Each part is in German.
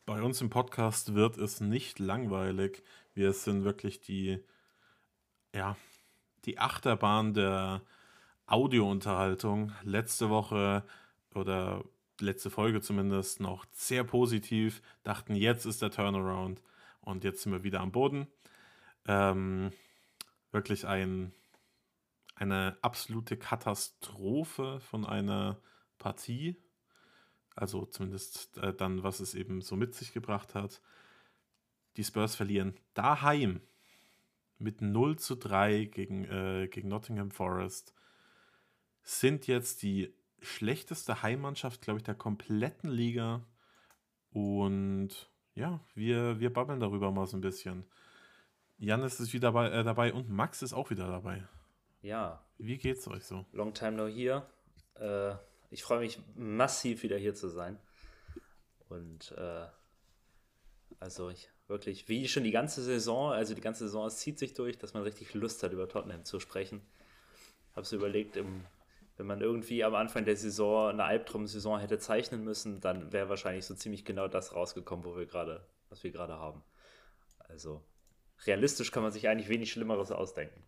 Bei uns im Podcast wird es nicht langweilig. Wir sind wirklich ja, die Achterbahn der Audiounterhaltung. Letzte Woche oder letzte Folge zumindest noch sehr positiv. Dachten, jetzt ist der Turnaround und jetzt sind wir wieder am Boden. Ähm, wirklich eine absolute Katastrophe von einer Partie. Also zumindest dann, was es eben so mit sich gebracht hat. Die Spurs verlieren daheim mit 0:3 gegen Nottingham Forest. Sind jetzt die schlechteste Heimmannschaft, glaube ich, der kompletten Liga. Und ja, wir babbeln darüber mal so ein bisschen. Janis ist wieder dabei und Max ist auch wieder dabei. Ja, Wie geht's euch so? long time no here. Äh, Ich freue mich massiv wieder hier zu sein. Und also ich wirklich, wie schon die ganze Saison, also die ganze Saison, es zieht sich durch, dass man richtig Lust hat, über Tottenham zu sprechen. Habe so überlegt, wenn man irgendwie am Anfang der Saison eine Albtraum-Saison hätte zeichnen müssen, dann wäre wahrscheinlich so ziemlich genau das rausgekommen, was wir gerade haben. Also realistisch kann man sich eigentlich wenig Schlimmeres ausdenken.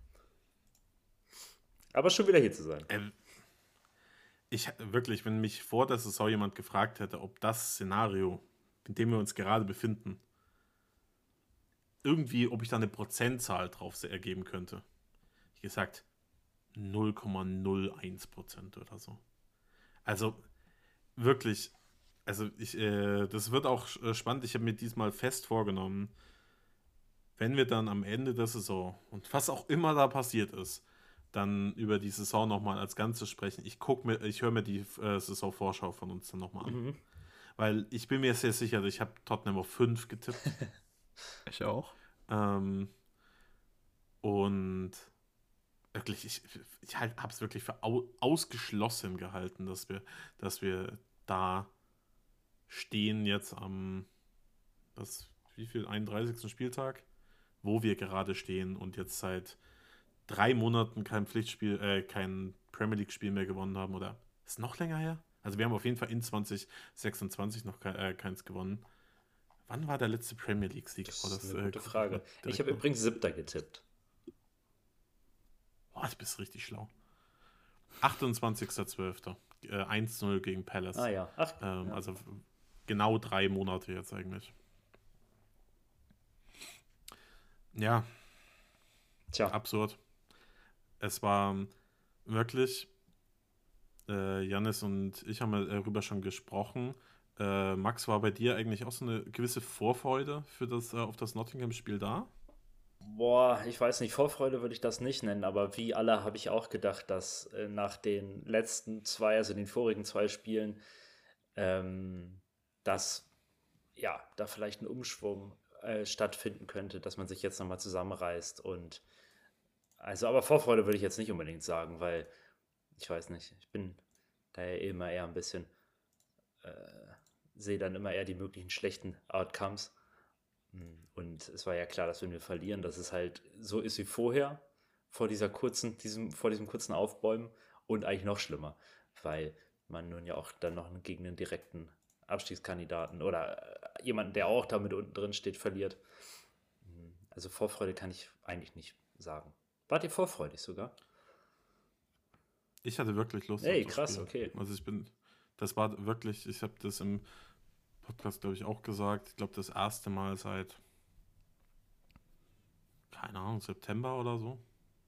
Aber schon wieder hier zu sein. Ähm, wenn mich vor der Saison jemand gefragt hätte, ob das Szenario, in dem wir uns gerade befinden, irgendwie, ob ich da eine Prozentzahl drauf ergeben könnte. Ich gesagt, 0,01% oder so. Also wirklich, das wird auch spannend. Ich habe mir diesmal fest vorgenommen, wenn wir dann am Ende der Saison und was auch immer da passiert ist, dann über die Saison nochmal als Ganzes sprechen. Ich höre mir die Saisonvorschau von uns dann nochmal an. Mhm. Weil ich bin mir sehr sicher, ich habe Tottenham auf 5 getippt. Ich auch. Ähm, und wirklich, ich habe es wirklich für ausgeschlossen gehalten, dass wir da stehen jetzt am, wie viel, 31. Spieltag, wo wir gerade stehen und jetzt seit 3 Monaten kein Premier League-Spiel mehr gewonnen haben. Oder ist noch länger her? Also wir haben auf jeden Fall in 2026 noch keins gewonnen. Wann war der letzte Premier League-Sieg? Das Oh, ist das eine gute gucke ich mal Frage. Ich habe direkt nach. übrigens Siebter getippt. Oh, du bist richtig schlau. 28.12. 1:0 gegen Ah Palace. ja, ach, ja. Also genau 3 Monate jetzt eigentlich. Ja, Tja, absurd. Es war wirklich, Jannis und ich haben darüber schon gesprochen. Max, war bei dir eigentlich auch so eine gewisse Vorfreude auf das Nottingham-Spiel da? boah, ich weiß nicht, Vorfreude würde ich das nicht nennen, aber wie alle habe ich auch gedacht, dass nach den letzten zwei, also den vorigen zwei Spielen, ähm, dass ja, da vielleicht ein Umschwung stattfinden könnte, dass man sich jetzt nochmal zusammenreißt und also, aber Vorfreude würde ich jetzt nicht unbedingt sagen, weil ich weiß nicht, ich bin da ja immer eher ein bisschen, sehe dann immer eher die möglichen schlechten Outcomes. Und es war ja klar, dass wenn wir verlieren, dass es halt so ist wie vorher, vor diesem kurzen Aufbäumen und eigentlich noch schlimmer, weil man nun ja auch dann noch gegen einen direkten Abstiegskandidaten oder jemanden, der auch da mit unten drin steht, verliert. Also Vorfreude kann ich eigentlich nicht sagen. Wart ihr vorfreudig sogar? Ich hatte wirklich Lust auf Ey, das krass, Spiel. okay. Also das war wirklich, ich habe das im Podcast, glaube ich, auch gesagt. Ich glaube, das erste Mal seit, keine Ahnung, September oder so.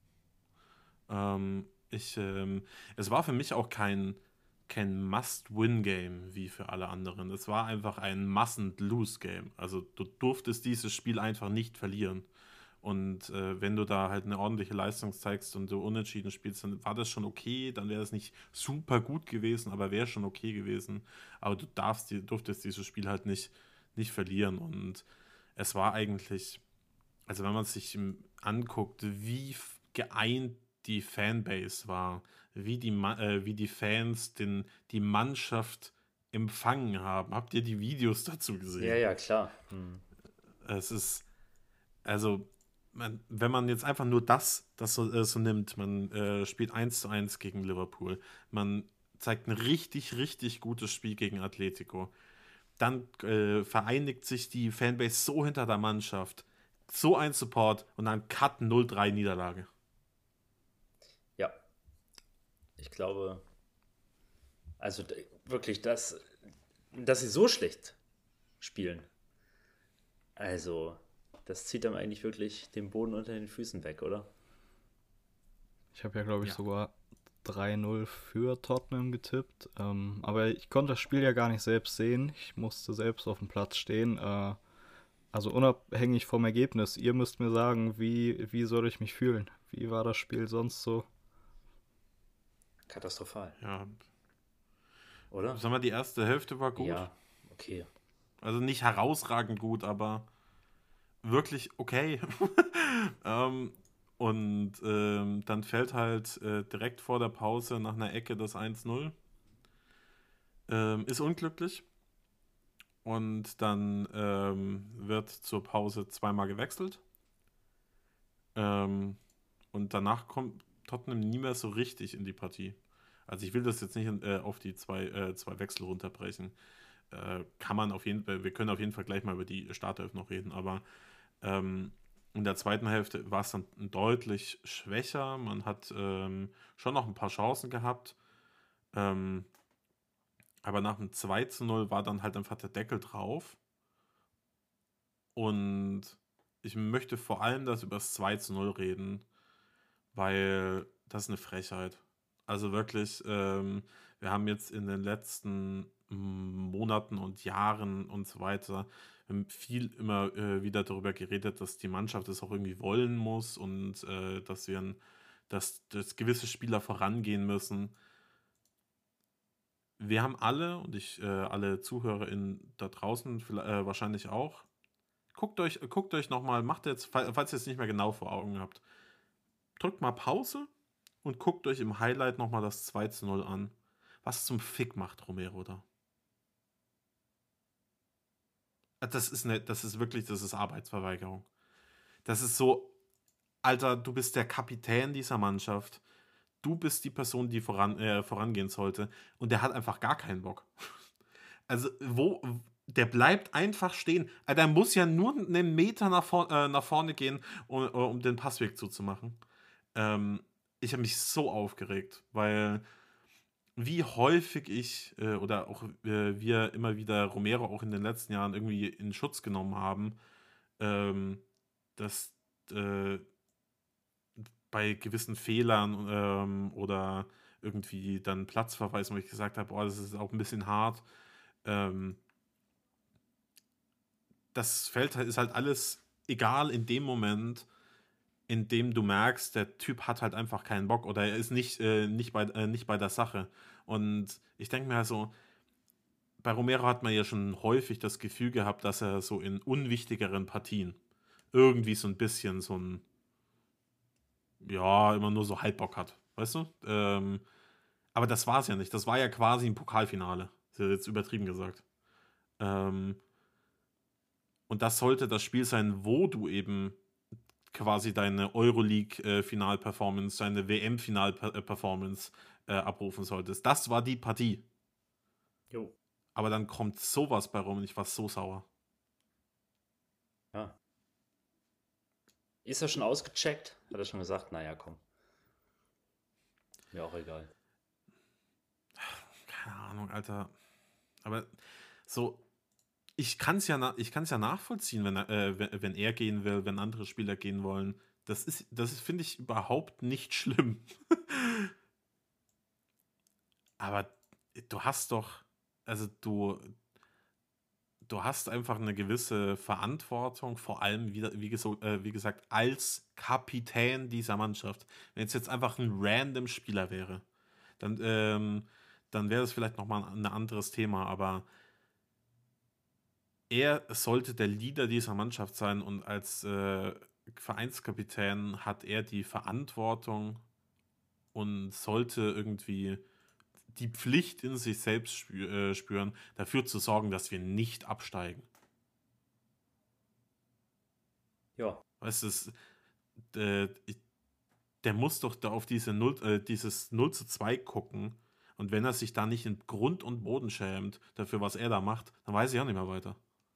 Ähm, ich, ähm, Es war für mich auch kein Must-Win-Game wie für alle anderen. Es war einfach ein Mustn't-Lose-Game. Also du durftest dieses Spiel einfach nicht verlieren. Und wenn du da halt eine ordentliche Leistung zeigst und du unentschieden spielst, dann war das schon okay. Dann wäre es nicht super gut gewesen, aber wäre schon okay gewesen. Aber durftest dieses Spiel halt nicht verlieren. Und es war eigentlich, also wenn man sich anguckt, wie geeint die Fanbase war, wie die Fans die Mannschaft empfangen haben. Habt ihr die Videos dazu Ja, gesehen? ja, klar. Hm. Es ist, also, wenn man jetzt einfach nur das so nimmt, man spielt 1:1 gegen Liverpool, man zeigt ein richtig, richtig gutes Spiel gegen Atletico, dann vereinigt sich die Fanbase so hinter der Mannschaft, so ein Support und dann Cut 0-3 Niederlage. Ja, ich glaube, also wirklich, dass sie so schlecht spielen. Also, das zieht dann eigentlich wirklich den Boden unter den Füßen weg, oder? Ich habe ja, glaube ich, Ja. sogar 3-0 für Tottenham getippt. Aber ich konnte das Spiel ja gar nicht selbst sehen. Ich musste selbst auf dem Platz stehen. Also unabhängig vom Ergebnis. Ihr müsst mir sagen, wie soll ich mich fühlen? Wie war das Spiel sonst so? Katastrophal, Ja, oder? sagen wir, die erste Hälfte war gut. Ja, okay. Also nicht herausragend gut, aber wirklich okay. ähm, und dann fällt halt direkt vor der Pause nach einer Ecke das 1-0. Ist unglücklich. Und dann wird zur Pause zweimal gewechselt. Ähm, und danach kommt Tottenham nie mehr so richtig in die Partie. Also ich will das jetzt nicht auf die zwei Wechsel runterbrechen. Kann man auf jeden Fall, wir können auf jeden Fall gleich mal über die Startelf noch reden, aber ähm, in der zweiten Hälfte war es dann deutlich schwächer. Man hat schon noch ein paar Chancen gehabt. Ähm, aber nach dem 2-0 war dann halt einfach der Deckel drauf. Und ich möchte vor allem das über das 2-0 reden, weil das ist eine Frechheit. Also wirklich, wir haben jetzt in den letzten Monaten und Jahren und so weiter viel immer wieder darüber geredet, dass die Mannschaft es auch irgendwie wollen muss und dass gewisse Spieler vorangehen müssen. Wir haben alle, und alle ZuhörerInnen da draußen wahrscheinlich auch, guckt euch nochmal, macht jetzt, falls ihr es nicht mehr genau vor Augen habt, drückt mal Pause und guckt euch im Highlight nochmal das 2-0 an. Was zum Fick macht Romero da? Das ist wirklich, das ist Arbeitsverweigerung. Das ist so, Alter, du bist der Kapitän dieser Mannschaft. Du bist die Person, die vorangehen sollte. Und der hat einfach gar keinen Bock. Also, der bleibt einfach stehen. Der muss ja nur einen Meter nach vorne gehen, um den Passweg zuzumachen. Ich habe mich so aufgeregt, weil wie häufig oder auch wir immer wieder Romero auch in den letzten Jahren irgendwie in Schutz genommen haben, ähm, dass äh, bei gewissen Fehlern oder irgendwie dann Platzverweis, wo ich gesagt habe, oh, das ist auch ein bisschen hart. Ähm, Das Feld ist halt alles egal in dem Moment, in dem du merkst, der Typ hat halt einfach keinen Bock oder er ist nicht bei der Sache. Und ich denke mir halt so, bei Romero hat man ja schon häufig das Gefühl gehabt, dass er so in unwichtigeren Partien irgendwie so ein bisschen so ein, ja, immer nur so Halbbock hat. Weißt du? Aber das war es ja nicht. Das war ja quasi ein Pokalfinale. Ist ja jetzt übertrieben gesagt. Ähm, und das sollte das Spiel sein, wo du eben quasi deine Euroleague-Final-Performance, deine WM-Final-Performance abrufen solltest. Das war die Partie. Jo. Aber dann kommt sowas bei rum und ich war so sauer. Ja. Ist er schon ausgecheckt? Hat er schon gesagt, naja, komm. Mir auch egal. Keine Ahnung, Alter. Aber so, ich kann's ja nachvollziehen, wenn er gehen will, wenn andere Spieler gehen wollen. Das ist, finde ich, überhaupt nicht schlimm. Aber du hast doch, also du hast einfach eine gewisse Verantwortung, vor allem, wie gesagt, als Kapitän dieser Mannschaft. Wenn es jetzt einfach ein random Spieler wäre, dann, ähm, dann wäre das vielleicht nochmal ein anderes Thema, aber er sollte der Leader dieser Mannschaft sein und als Vereinskapitän hat er die Verantwortung und sollte irgendwie die Pflicht in sich selbst spüren, dafür zu sorgen, dass wir nicht absteigen. Ja. Weißt du, äh, der muss doch da auf dieses 0-2 gucken Und wenn er sich da nicht in Grund und Boden schämt dafür, was er da macht, dann weiß ich auch nicht mehr weiter.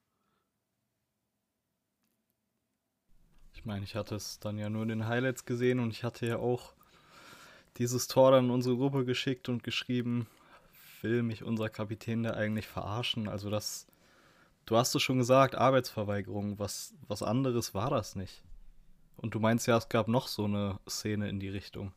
Ich meine, ich hatte es dann ja nur in den Highlights gesehen und ich hatte ja auch dieses Tor dann in unsere Gruppe geschickt und geschrieben, will mich unser Kapitän da eigentlich verarschen? Also du hast es schon gesagt, Arbeitsverweigerung, was anderes war das nicht. Und du meinst ja, es gab noch so eine Szene in die Richtung.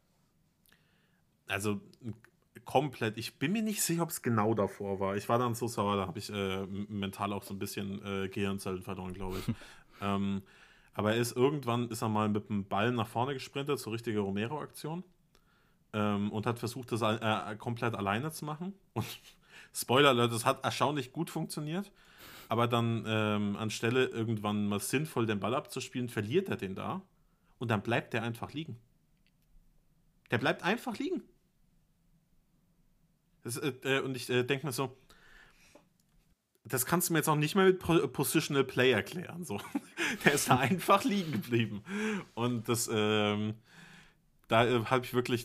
Also komplett, ich bin mir nicht sicher, ob es genau davor war. Ich war dann so sauer, da habe ich mental auch so ein bisschen Gehirnzellen verloren, glaube ich. Aber irgendwann ist er mal mit dem Ball nach vorne gesprintet, so richtige Romero-Aktion. Und hat versucht, das komplett alleine zu machen. Und Spoiler Alert, das hat erstaunlich gut funktioniert. Aber dann anstelle irgendwann mal sinnvoll den Ball abzuspielen, verliert er den da. Und dann bleibt der einfach liegen. Der bleibt einfach liegen. Und ich denke mir so, das kannst du mir jetzt auch nicht mehr mit Positional Play erklären. So. Der ist da einfach liegen geblieben. Und das, da habe ich wirklich,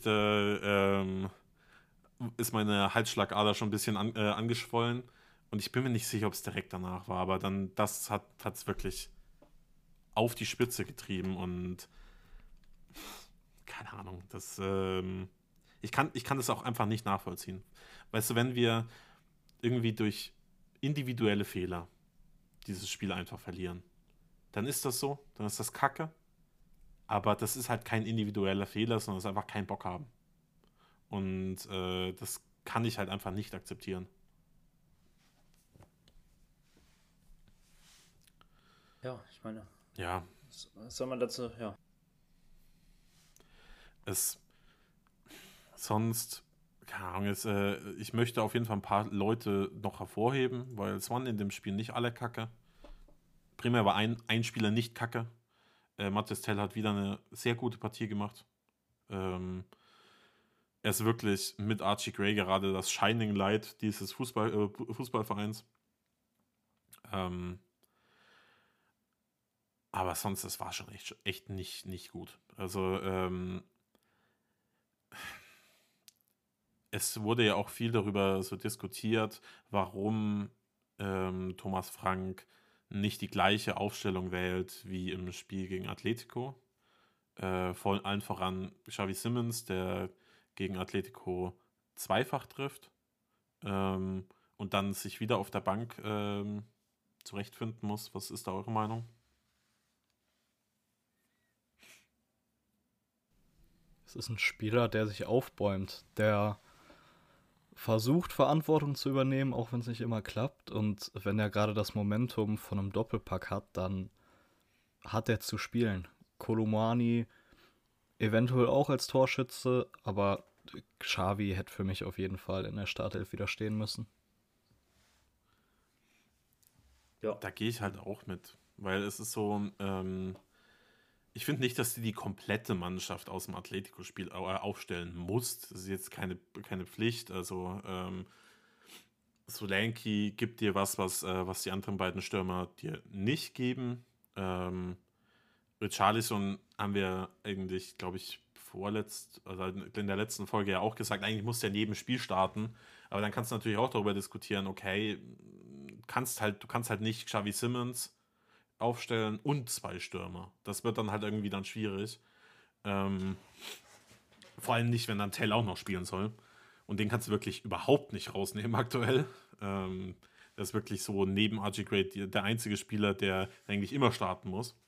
ist meine Halsschlagader schon ein bisschen angeschwollen. Und ich bin mir nicht sicher, ob es direkt danach war. Aber dann, das hat es wirklich auf die Spitze getrieben. Und keine Ahnung, ich kann das auch einfach nicht nachvollziehen. Weißt du, wenn wir irgendwie durch individuelle Fehler dieses Spiel einfach verlieren, dann ist das so, dann ist das Kacke. Aber das ist halt kein individueller Fehler, sondern es ist einfach kein Bock haben. Und das kann ich halt einfach nicht akzeptieren. Ja, ich meine, Ja, was soll man dazu, ja. Sonst, keine Ahnung, ich möchte auf jeden Fall ein paar Leute noch hervorheben, weil es waren in dem Spiel nicht alle kacke. Primär war ein Spieler nicht kacke. Mathis Tell hat wieder eine sehr gute Partie gemacht. Er ist wirklich mit Archie Gray gerade das Shining Light dieses Fußballvereins. Aber sonst, das war schon echt nicht gut. Also, es wurde ja auch viel darüber so diskutiert, warum Thomas Frank nicht die gleiche Aufstellung wählt wie im Spiel gegen Atletico. Vor allen voran Xavi Simons, der gegen Atletico zweifach trifft und dann sich wieder auf der Bank zurechtfinden muss. Was ist da eure Meinung? Es ist ein Spieler, der sich aufbäumt, der versucht, Verantwortung zu übernehmen, auch wenn es nicht immer klappt. Und wenn er gerade das Momentum von einem Doppelpack hat, dann hat er zu spielen. Kolomani eventuell auch als Torschütze, aber Xavi hätte für mich auf jeden Fall in der Startelf wieder stehen müssen. Ja, Da gehe ich halt auch mit, weil es ist so, ich finde nicht, dass du die komplette Mannschaft aus dem Atletico-Spiel aufstellen musst. Das ist jetzt keine Pflicht. Also Solanke gibt dir was die anderen beiden Stürmer dir nicht geben. Richarlison haben wir eigentlich, glaube ich, also in der letzten Folge ja auch gesagt, eigentlich musst du ja in jedem Spiel starten. Aber dann kannst du natürlich auch darüber diskutieren, okay, du kannst halt nicht Xavi Simons aufstellen und zwei Stürmer. Das wird dann halt irgendwie dann schwierig. Vor allem nicht, wenn dann Tell auch noch spielen soll. Und den kannst du wirklich überhaupt nicht rausnehmen aktuell. Das ist wirklich so neben Archie Gray der einzige Spieler, der eigentlich immer starten muss.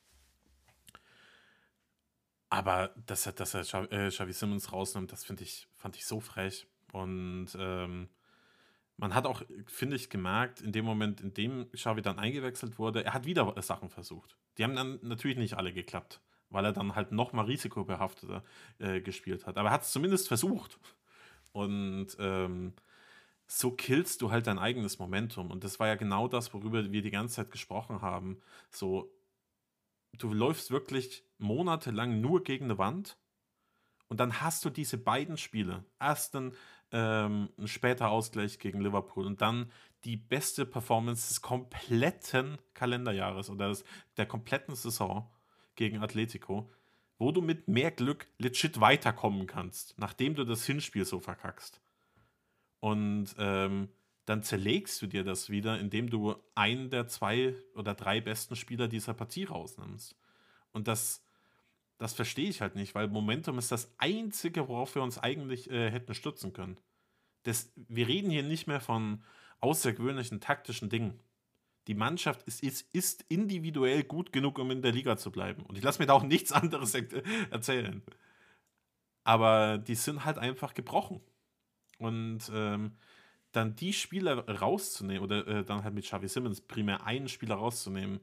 Aber dass er Xavi Simons rausnimmt, das fand ich so frech. Und man hat auch, finde ich, gemerkt, in dem Moment, in dem Xavi dann eingewechselt wurde, er hat wieder Sachen versucht. Die haben dann natürlich nicht alle geklappt, weil er dann halt noch mal risikobehafteter gespielt hat. Aber er hat es zumindest versucht. Und so killst du halt dein eigenes Momentum. Und das war ja genau das, worüber wir die ganze Zeit gesprochen haben. So, du läufst wirklich monatelang nur gegen eine Wand und dann hast du diese beiden Spiele. Erst ein später Ausgleich gegen Liverpool und dann die beste Performance des kompletten Kalenderjahres oder der kompletten Saison gegen Atletico, wo du mit mehr Glück legit weiterkommen kannst, nachdem du das Hinspiel so verkackst. Und dann zerlegst du dir das wieder, indem du einen der 2 oder 3 besten Spieler dieser Partie rausnimmst. Und das verstehe ich halt nicht, weil Momentum ist das Einzige, worauf wir uns eigentlich hätten stützen können. Wir reden hier nicht mehr von außergewöhnlichen taktischen Dingen. Die Mannschaft ist individuell gut genug, um in der Liga zu bleiben. Und ich lasse mir da auch nichts anderes erzählen. Aber die sind halt einfach gebrochen. Und dann die Spieler rauszunehmen, oder dann halt mit Xavi Simons primär einen Spieler rauszunehmen,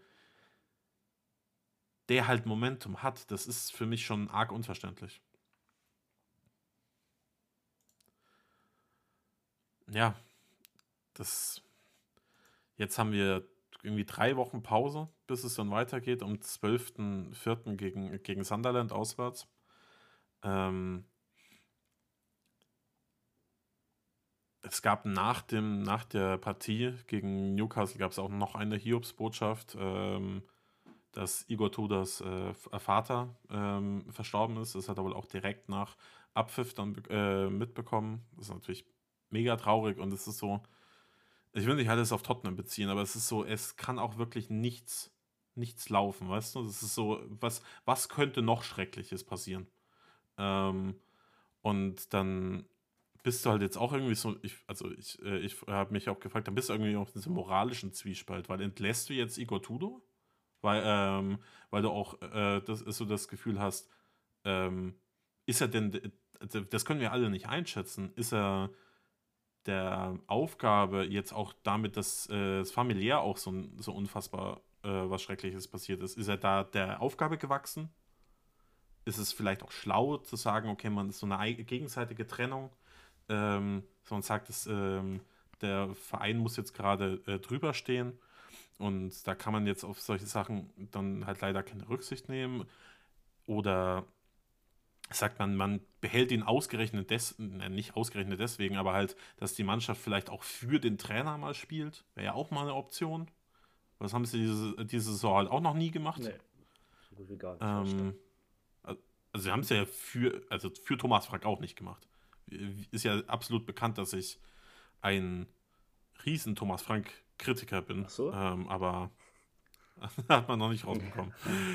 der halt Momentum hat, das ist für mich schon arg unverständlich. Ja, jetzt haben wir irgendwie 3 Wochen Pause, bis es dann weitergeht, am 12.04. gegen Sunderland auswärts. Es gab nach der Partie gegen Newcastle gab es auch noch eine Hiobsbotschaft, dass Igor Tudors Vater verstorben ist. Das hat er wohl auch direkt nach Abpfiff dann mitbekommen. Das ist natürlich mega traurig und es ist so, ich will nicht alles auf Tottenham beziehen, aber es ist so, es kann auch wirklich nichts laufen, weißt du? Das ist so, was könnte noch Schreckliches passieren? Und dann bist du halt jetzt auch irgendwie so, ich habe mich auch gefragt, dann bist du irgendwie auf diesem moralischen Zwiespalt, weil entlässt du jetzt Igor Tudor? Weil du auch das Gefühl hast, ist er denn, das können wir alle nicht einschätzen, ist er der Aufgabe jetzt auch damit, dass es familiär auch so unfassbar was Schreckliches passiert ist er da der Aufgabe gewachsen? Ist es vielleicht auch schlau zu sagen, okay, man ist so eine gegenseitige Trennung, so man sagt, der Verein muss jetzt gerade drüber stehen und da kann man jetzt auf solche Sachen dann halt leider keine Rücksicht nehmen oder sagt man behält ihn ausgerechnet nicht ausgerechnet deswegen, aber halt, dass die Mannschaft vielleicht auch für den Trainer mal spielt, wäre ja auch mal eine Option. Das haben sie diese Saison halt auch noch nie gemacht. Nee, so gut wie gar nicht. Also sie haben es ja für Thomas Frank auch nicht gemacht. Ist ja absolut bekannt, dass ich ein riesen Thomas Frank-Kritiker bin. Ach so? Aber hat man noch nicht rausbekommen.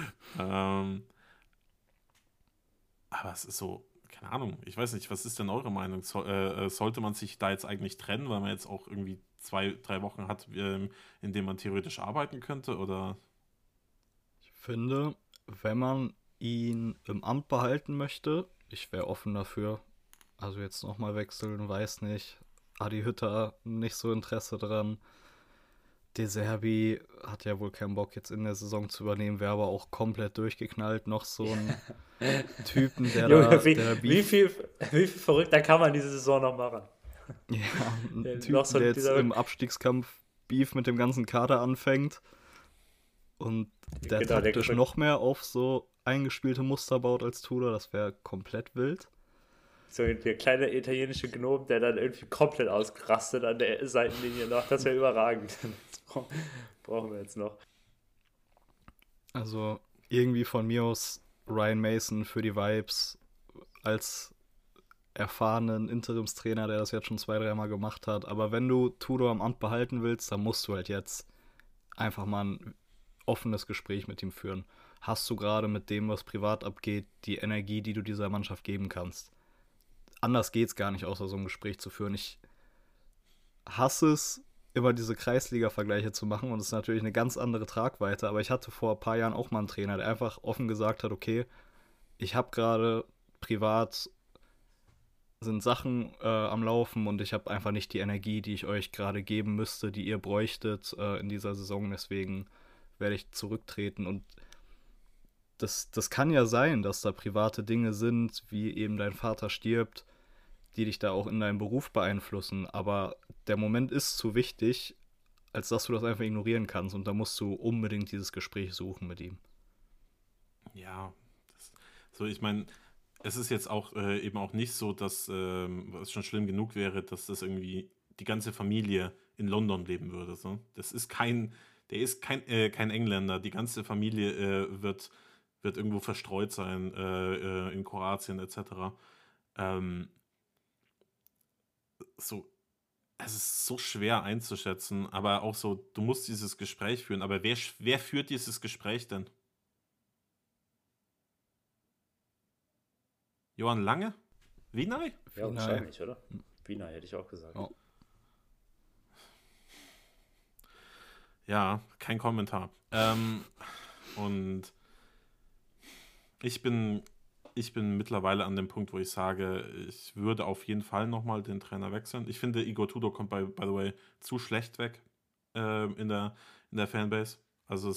Aber es ist so, keine Ahnung, ich weiß nicht, was ist denn eure Meinung? Sollte man sich da jetzt eigentlich trennen, weil man jetzt auch irgendwie 2, 3 Wochen hat, in denen man theoretisch arbeiten könnte? Oder? Ich finde, wenn man ihn im Amt behalten möchte, ich wäre offen dafür. Also jetzt nochmal wechseln, weiß nicht. Adi Hütter nicht so Interesse dran. De Zerbi hat ja wohl keinen Bock jetzt in der Saison zu übernehmen, wäre aber auch komplett durchgeknallt. Noch so ein Typen, der Junge, da wie viel verrückter kann man diese Saison noch machen? Ja, ein Noch Typen, so der jetzt dieser- im Abstiegskampf Beef mit dem ganzen Kader anfängt und der Genau, der taktisch kommt- noch mehr auf so eingespielte Muster baut als Tudor, das wäre komplett wild. So der kleine italienische Gnom, der dann irgendwie komplett ausgerastet an der Seitenlinie noch. Das wäre überragend. Das brauchen wir jetzt noch. Also irgendwie von mir aus Ryan Mason für die Vibes als erfahrenen Interimstrainer, der das jetzt schon 2, 3 Mal gemacht hat. Aber wenn du Tudor am Amt behalten willst, dann musst du halt jetzt einfach mal ein offenes Gespräch mit ihm führen. Hast du gerade mit dem, was privat abgeht, die Energie, die du dieser Mannschaft geben kannst? Anders geht's gar nicht, außer so ein Gespräch zu führen. Ich hasse es, immer diese Kreisliga-Vergleiche zu machen und es ist natürlich eine ganz andere Tragweite, aber ich hatte vor ein paar Jahren auch mal einen Trainer, der einfach offen gesagt hat, okay, ich habe gerade privat sind Sachen am Laufen und ich habe einfach nicht die Energie, die ich euch gerade geben müsste, die ihr bräuchtet in dieser Saison, deswegen werde ich zurücktreten und das kann ja sein, dass da private Dinge sind, wie eben dein Vater stirbt, die dich da auch in deinem Beruf beeinflussen, aber der Moment ist zu wichtig, als dass du das einfach ignorieren kannst und da musst du unbedingt dieses Gespräch suchen mit ihm. Ja, so ich meine, es ist jetzt auch eben auch nicht so, dass es schon schlimm genug wäre, dass das irgendwie die ganze Familie in London leben würde. So. Der ist kein Engländer. Die ganze Familie wird irgendwo verstreut sein in Kroatien etc. So, es ist so schwer einzuschätzen, aber auch so, du musst dieses Gespräch führen. Aber wer führt dieses Gespräch denn? Johann Lange? Vinay? Ja, Vinay. wahrscheinlich, oder? Vinay hätte ich auch gesagt. Ja. Ja, kein Kommentar. Und ich bin mittlerweile an dem Punkt, wo ich sage, ich würde auf jeden Fall nochmal den Trainer wechseln. Ich finde, Igor Tudor kommt by the way zu schlecht weg in der Fanbase. Also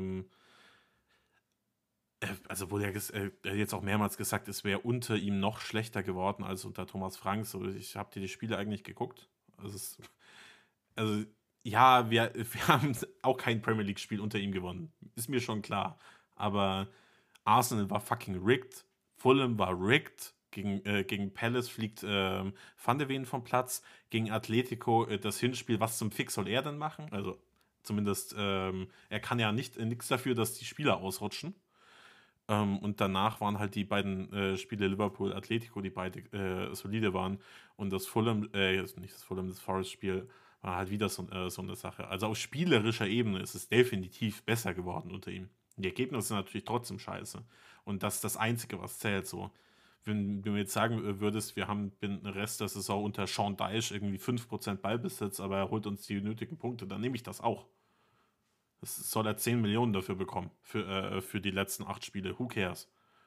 also wohl er jetzt auch mehrmals gesagt, es wäre unter ihm noch schlechter geworden als unter Thomas Frank. So, ich habe dir die Spiele eigentlich geguckt. Also ja, wir haben auch kein Premier League-Spiel unter ihm gewonnen. Ist mir schon klar. Aber Arsenal war fucking rigged. Fulham war rigged. Gegen Palace fliegt Van de Ven vom Platz. Gegen Atletico das Hinspiel. Was zum Fick soll er denn machen? Also zumindest, er kann ja nichts dafür, dass die Spieler ausrutschen. Und danach waren halt die beiden Spiele Liverpool-Atletico, die beide solide waren. Und das das Forest-Spiel war halt wieder so eine Sache. Also auf spielerischer Ebene ist es definitiv besser geworden unter ihm. Die Ergebnisse sind natürlich trotzdem scheiße. Und das ist das Einzige, was zählt. So. Wenn du mir jetzt sagen würdest, wir haben den Rest der Saison unter Sean Dyche irgendwie 5% Ballbesitz, aber er holt uns die nötigen Punkte, dann nehme ich das auch. Das soll er 10 Millionen dafür bekommen, für die letzten 8 Spiele. Who cares?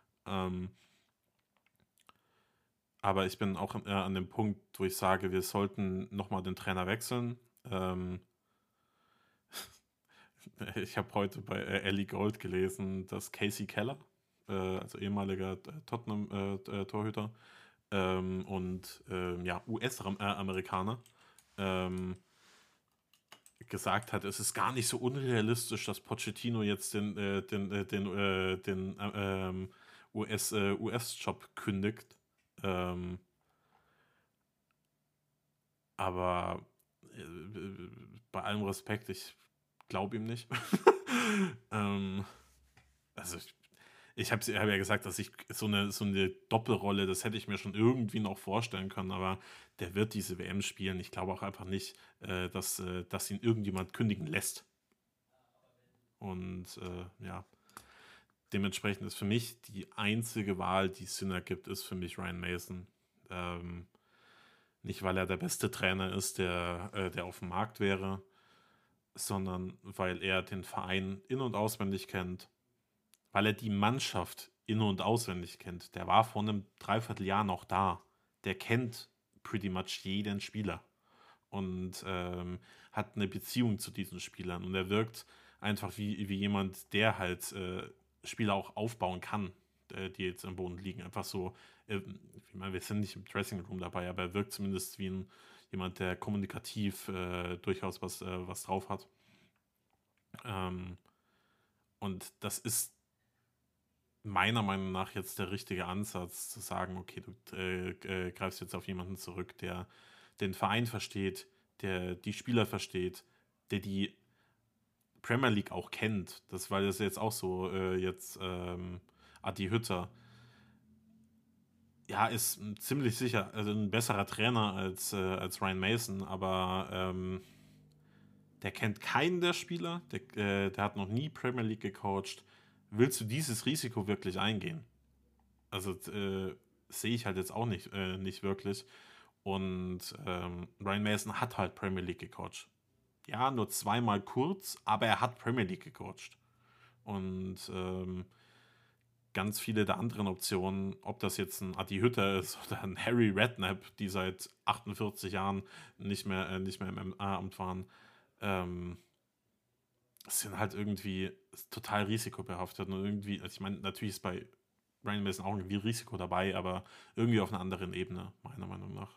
Aber ich bin auch an dem Punkt, wo ich sage, wir sollten nochmal den Trainer wechseln. Ich habe heute bei Ellie Gold gelesen, dass Casey Keller, also ehemaliger Tottenham-Torhüter und US-Amerikaner, gesagt hat, es ist gar nicht so unrealistisch, dass Pochettino jetzt den US-Job kündigt. Aber bei allem Respekt, ich glaube ihm nicht. Also ich habe ja gesagt, dass ich so eine Doppelrolle, das hätte ich mir schon irgendwie noch vorstellen können, aber der wird diese WM spielen. Ich glaube auch einfach nicht, dass ihn irgendjemand kündigen lässt. Und dementsprechend ist für mich die einzige Wahl, die es Sinn ergibt, ist für mich Ryan Mason. Nicht, weil er der beste Trainer ist, der auf dem Markt wäre, sondern weil er den Verein in- und auswendig kennt, weil er die Mannschaft in- und auswendig kennt. Der war vor einem Dreivierteljahr noch da. Der kennt pretty much jeden Spieler und hat eine Beziehung zu diesen Spielern. Und er wirkt einfach wie jemand, der halt Spieler auch aufbauen kann, die jetzt am Boden liegen. Einfach so, ich meine, wir sind nicht im Dressing Room dabei, aber er wirkt zumindest wie jemand, der kommunikativ durchaus was drauf hat. Und das ist meiner Meinung nach jetzt der richtige Ansatz, zu sagen, okay, du greifst jetzt auf jemanden zurück, der den Verein versteht, der die Spieler versteht, der die Premier League auch kennt. Weil das jetzt auch so Adi Hütter, ja, ist ziemlich sicher, also ein besserer Trainer als Ryan Mason, aber der kennt keinen der Spieler, der hat noch nie Premier League gecoacht. Willst du dieses Risiko wirklich eingehen? Also sehe ich halt jetzt auch nicht wirklich. Und Ryan Mason hat halt Premier League gecoacht. Ja, nur 2-mal kurz, aber er hat Premier League gecoacht. Und ganz viele der anderen Optionen, ob das jetzt ein Adi Hütter ist oder ein Harry Redknapp, die seit 48 Jahren nicht mehr im MA-Amt waren, sind halt irgendwie total risikobehaftet. Und irgendwie, also ich meine, natürlich ist bei Ryan Mason auch irgendwie Risiko dabei, aber irgendwie auf einer anderen Ebene, meiner Meinung nach.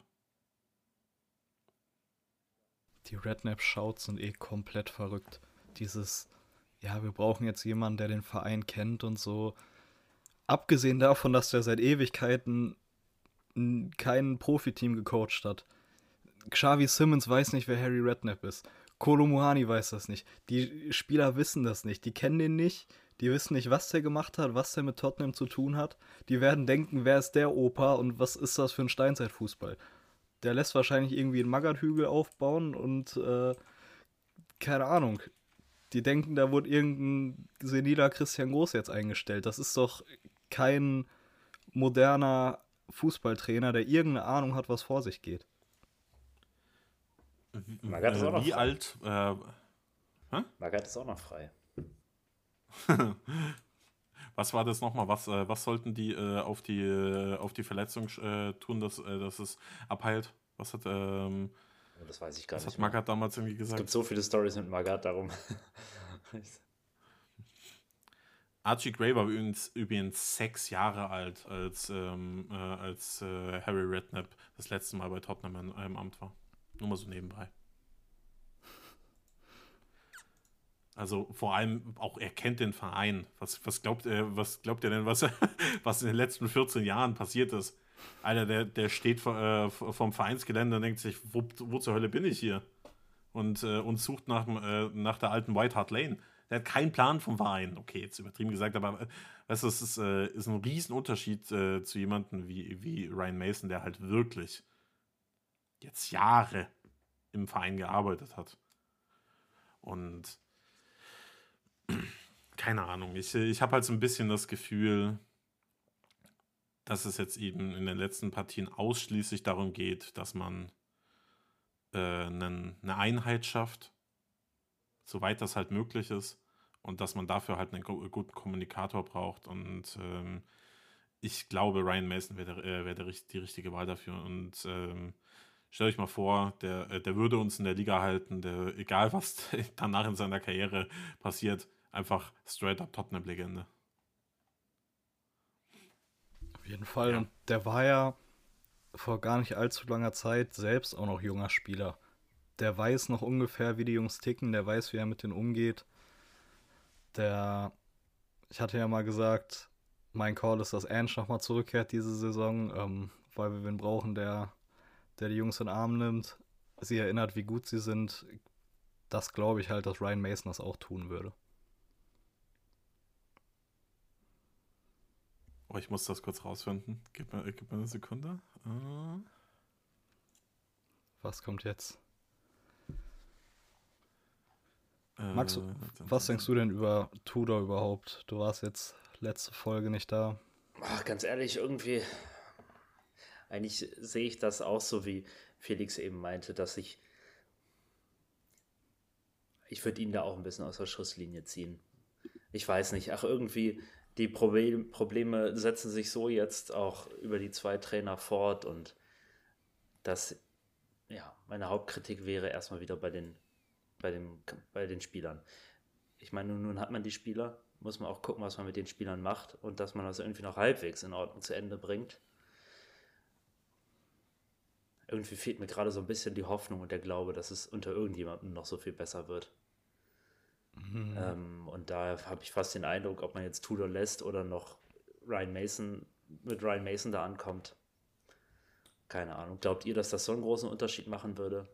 Die Redknapp-Shouts sind komplett verrückt. Dieses, ja, wir brauchen jetzt jemanden, der den Verein kennt und so. Abgesehen davon, dass der seit Ewigkeiten kein Profiteam gecoacht hat. Xavi Simons weiß nicht, wer Harry Redknapp ist. Kolo Muani weiß das nicht. Die Spieler wissen das nicht. Die kennen den nicht. Die wissen nicht, was der gemacht hat, was der mit Tottenham zu tun hat. Die werden denken, wer ist der Opa und was ist das für ein Steinzeitfußball. der lässt wahrscheinlich irgendwie einen Magathügel aufbauen und keine Ahnung. Die denken, da wurde irgendein seniler Christian Groß jetzt eingestellt. Das ist doch kein moderner Fußballtrainer, der irgendeine Ahnung hat, was vor sich geht. Magath ist auch noch Wie frei. alt? Magath ist auch noch frei. Was war das nochmal? Was sollten die auf die Verletzung tun, dass es abheilt? Oh, das weiß ich gar Was hat nicht mehr. Magath damals irgendwie Es gibt gesagt? so viele Stories mit Magath darum. Archie Gray war übrigens 6 Jahre alt, als Harry Redknapp das letzte Mal bei Tottenham im Amt war. Nur mal so nebenbei. Also vor allem auch, er kennt den Verein. Was glaubt ihr denn, was in den letzten 14 Jahren passiert ist? Alter, der steht vom Vereinsgelände und denkt sich, wo zur Hölle bin ich hier? Und sucht nach der alten White Hart Lane. Der hat keinen Plan vom Verein. Okay, jetzt übertrieben gesagt, aber weißt du, es ist ein Riesenunterschied zu jemandem wie Ryan Mason, der halt wirklich jetzt Jahre im Verein gearbeitet hat. Und keine Ahnung, ich habe halt so ein bisschen das Gefühl, dass es jetzt eben in den letzten Partien ausschließlich darum geht, dass man eine Einheit schafft, soweit das halt möglich ist, und dass man dafür halt einen guten Kommunikator braucht. Und ich glaube, Ryan Mason wäre die richtige Wahl dafür. Und stellt euch mal vor, der würde uns in der Liga halten, egal was danach in seiner Karriere passiert, einfach straight up Tottenham-Legende. Auf jeden Fall. Ja. Und der war ja vor gar nicht allzu langer Zeit selbst auch noch junger Spieler. Der weiß noch ungefähr, wie die Jungs ticken, der weiß, wie er mit denen umgeht. Ich hatte ja mal gesagt, mein Call ist, dass Ange nochmal zurückkehrt diese Saison, weil wir wen brauchen, der die Jungs in den Arm nimmt, sie erinnert, wie gut sie sind. Das glaube ich halt, dass Ryan Mason das auch tun würde. Oh, ich muss das kurz rausfinden. Gib mir eine Sekunde. Was kommt jetzt? Max, was denkst du denn über Tudor überhaupt? Du warst jetzt letzte Folge nicht da. Ach, ganz ehrlich, irgendwie, eigentlich sehe ich das auch so, wie Felix eben meinte, dass ich würde ihn da auch ein bisschen aus der Schusslinie ziehen. Ich weiß nicht, ach irgendwie, die Probleme setzen sich so jetzt auch über die 2 Trainer fort und das, ja, meine Hauptkritik wäre erstmal wieder bei den Spielern. Ich meine, nun hat man die Spieler, muss man auch gucken, was man mit den Spielern macht und dass man das irgendwie noch halbwegs in Ordnung zu Ende bringt. Irgendwie fehlt mir gerade so ein bisschen die Hoffnung und der Glaube, dass es unter irgendjemandem noch so viel besser wird. Und da habe ich fast den Eindruck, ob man jetzt Tudor lässt oder noch mit Ryan Mason da ankommt. Keine Ahnung. Glaubt ihr, dass das so einen großen Unterschied machen würde?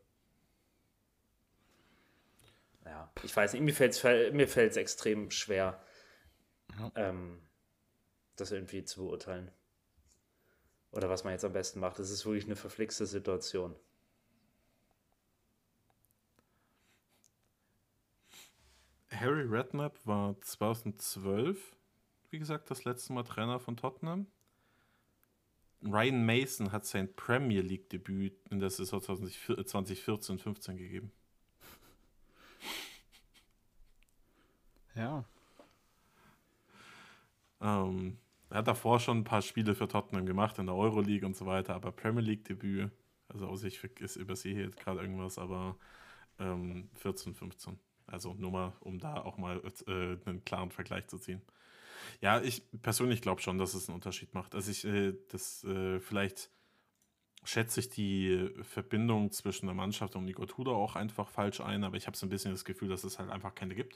Ja, ich weiß nicht, mir fällt's extrem schwer, Ja. das irgendwie zu beurteilen. Oder was man jetzt am besten macht. Es ist wirklich eine verflixte Situation. Harry Redknapp war 2012, wie gesagt, das letzte Mal Trainer von Tottenham. Ryan Mason hat sein Premier League-Debüt in der Saison 2014-15 gegeben. Ja. Er hat davor schon ein paar Spiele für Tottenham gemacht, in der Euroleague und so weiter, aber Premier League-Debüt, also außer ich übersehe hier jetzt gerade irgendwas, aber 14, 15. Also nur mal, um da auch mal einen klaren Vergleich zu ziehen. Ja, ich persönlich glaube schon, dass es einen Unterschied macht. Also vielleicht schätze ich die Verbindung zwischen der Mannschaft und Igor Tudor auch einfach falsch ein, aber ich habe so ein bisschen das Gefühl, dass es halt einfach keine gibt.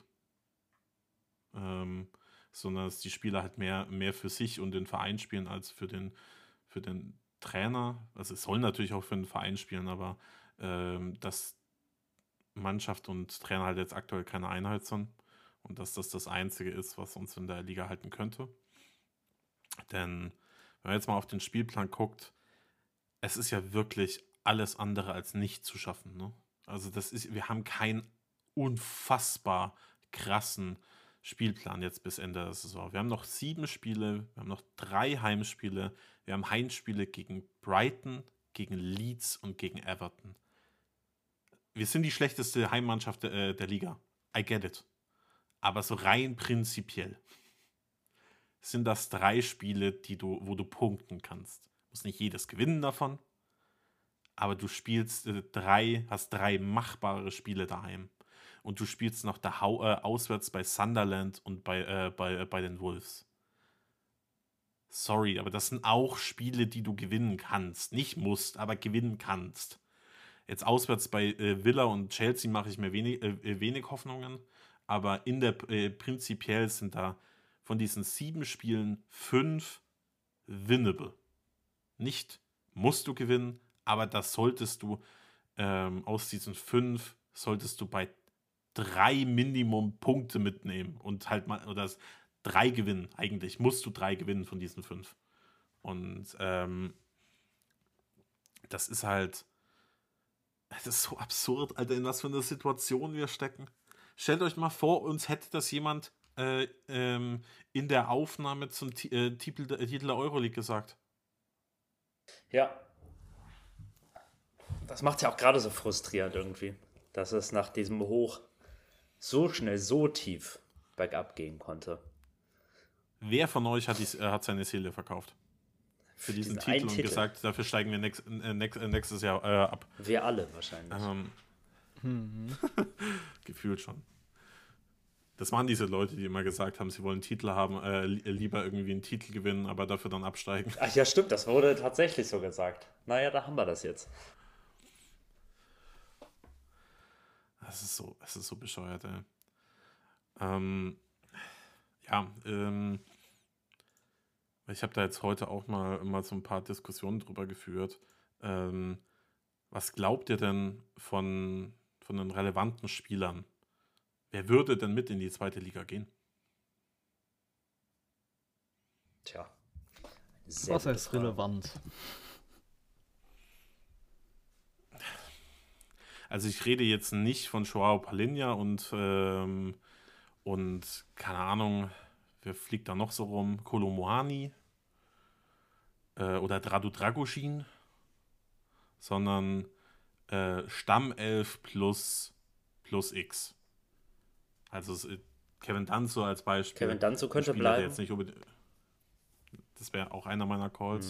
Sondern dass die Spieler halt mehr für sich und den Verein spielen als für den Trainer. Also es sollen natürlich auch für den Verein spielen, aber dass Mannschaft und Trainer halt jetzt aktuell keine Einheit sind und dass das Einzige ist, was uns in der Liga halten könnte. Denn wenn man jetzt mal auf den Spielplan guckt, es ist ja wirklich alles andere als nicht zu schaffen. Ne? Also wir haben keinen unfassbar krassen Spielplan jetzt bis Ende der Saison. Wir haben noch 7 Spiele, wir haben noch 3 Heimspiele, wir haben Heimspiele gegen Brighton, gegen Leeds und gegen Everton. Wir sind die schlechteste Heimmannschaft der Liga. I get it. Aber so rein prinzipiell sind das 3 Spiele, wo du punkten kannst. Du musst nicht jedes gewinnen davon, aber du spielst hast 3 machbare Spiele daheim. Und du spielst noch auswärts bei Sunderland und bei den Wolves. Sorry, aber das sind auch Spiele, die du gewinnen kannst. Nicht musst, aber gewinnen kannst. Jetzt auswärts bei Villa und Chelsea mache ich mir wenig Hoffnungen, aber prinzipiell sind da von diesen 7 Spielen 5 winnable. Nicht musst du gewinnen, aber das solltest du aus diesen 5 solltest du bei 3 Minimum Punkte mitnehmen und halt mal, oder 3 gewinnen. Eigentlich musst du 3 gewinnen von diesen 5. Und das ist halt, das ist so absurd, Alter, in was für einer Situation wir stecken. Stellt euch mal vor, uns hätte das jemand in der Aufnahme zum Titel der Euroleague gesagt. Ja. Das macht ja auch gerade so frustrierend irgendwie, dass es nach diesem Hoch so schnell, so tief bergab gehen konnte. Wer von euch hat seine Seele verkauft? Für diesen Titel und gesagt, dafür steigen wir nächstes Jahr ab. Wir alle wahrscheinlich. Gefühlt schon. Das waren diese Leute, die immer gesagt haben, sie wollen einen Titel haben, lieber irgendwie einen Titel gewinnen, aber dafür dann absteigen. Ach ja, stimmt, das wurde tatsächlich so gesagt. Naja, da haben wir das jetzt. Es ist so bescheuert, ey. Ich habe da jetzt heute auch mal so ein paar Diskussionen drüber geführt. Was glaubt ihr denn von den relevanten Spielern? Wer würde denn mit in die 2. Liga gehen? Tja. Was heißt relevant? Also ich rede jetzt nicht von Joao Palhinha und keine Ahnung, wer fliegt da noch so rum? Kolo Muani oder Radu Dragusin, sondern Stammelf plus X. Also Kevin Danso als Beispiel. Kevin Danso könnte Spieler, bleiben. Jetzt nicht das wäre auch einer meiner Calls.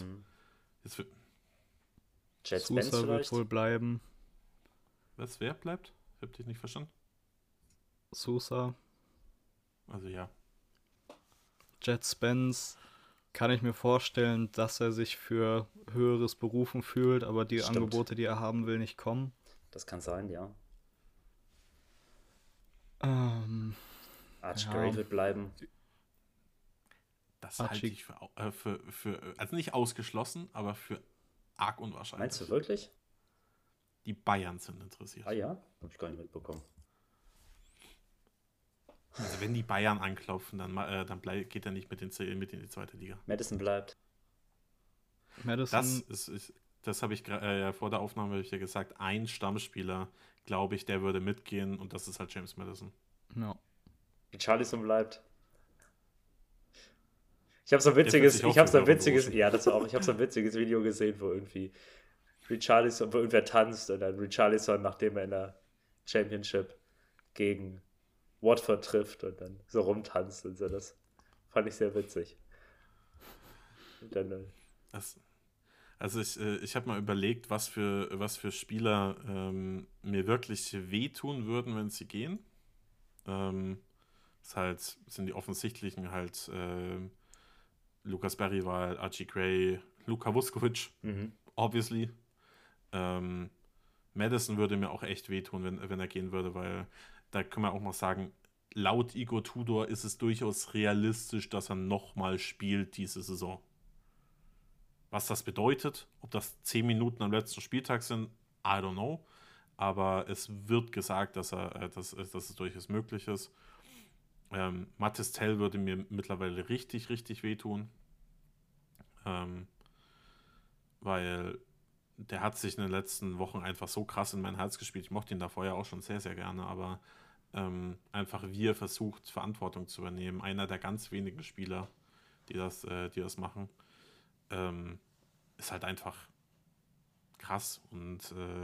Jet Sousa Spence wird vielleicht? wohl bleiben. Wer bleibt? Ich hab dich nicht verstanden. Sousa. Also ja. Jet Spence kann ich mir vorstellen, dass er sich für höheres berufen fühlt, aber die Stimmt. Angebote, die er haben will, nicht kommen. Das kann sein, ja. Arch Ja. Gray wird bleiben. Das halte ich für also nicht ausgeschlossen, aber für arg unwahrscheinlich. Meinst du wirklich? Die Bayern sind interessiert. Ah ja? Hab ich gar nicht mitbekommen. Also wenn die Bayern anklopfen, dann geht er nicht mit in die 2. Liga. Madison bleibt. Madison, Das habe ich vor der Aufnahme habe ich ja gesagt, ein Stammspieler, glaube ich, der würde mitgehen und das ist halt James Madison. ja. Richarlison bleibt. Ich habe so ein witziges Video gesehen, wo irgendwie Richarlison, wo irgendwer tanzt und dann Richarlison, nachdem er in der Championship gegen Watford trifft und dann so rumtanzt und so. Das fand ich sehr witzig. Und dann, Also ich habe mal überlegt, was für Spieler mir wirklich wehtun würden, wenn sie gehen. Sind die offensichtlichen halt Lukas Bergwijn, Archie Gray, Luka Vuskovic, obviously. Madison würde mir auch echt wehtun, wenn er gehen würde, weil da können wir auch mal sagen, laut Igor Tudor ist es durchaus realistisch, dass er nochmal spielt diese Saison. Was das bedeutet, ob das 10 Minuten am letzten Spieltag sind, I don't know. Aber es wird gesagt, dass es durchaus möglich ist. Mathys Tel würde mir mittlerweile richtig, richtig wehtun. Weil der hat sich in den letzten Wochen einfach so krass in mein Herz gespielt. Ich mochte ihn da vorher auch schon sehr, sehr gerne, aber einfach wie er versucht, Verantwortung zu übernehmen. Einer der ganz wenigen Spieler, die das machen, ist halt einfach krass. Und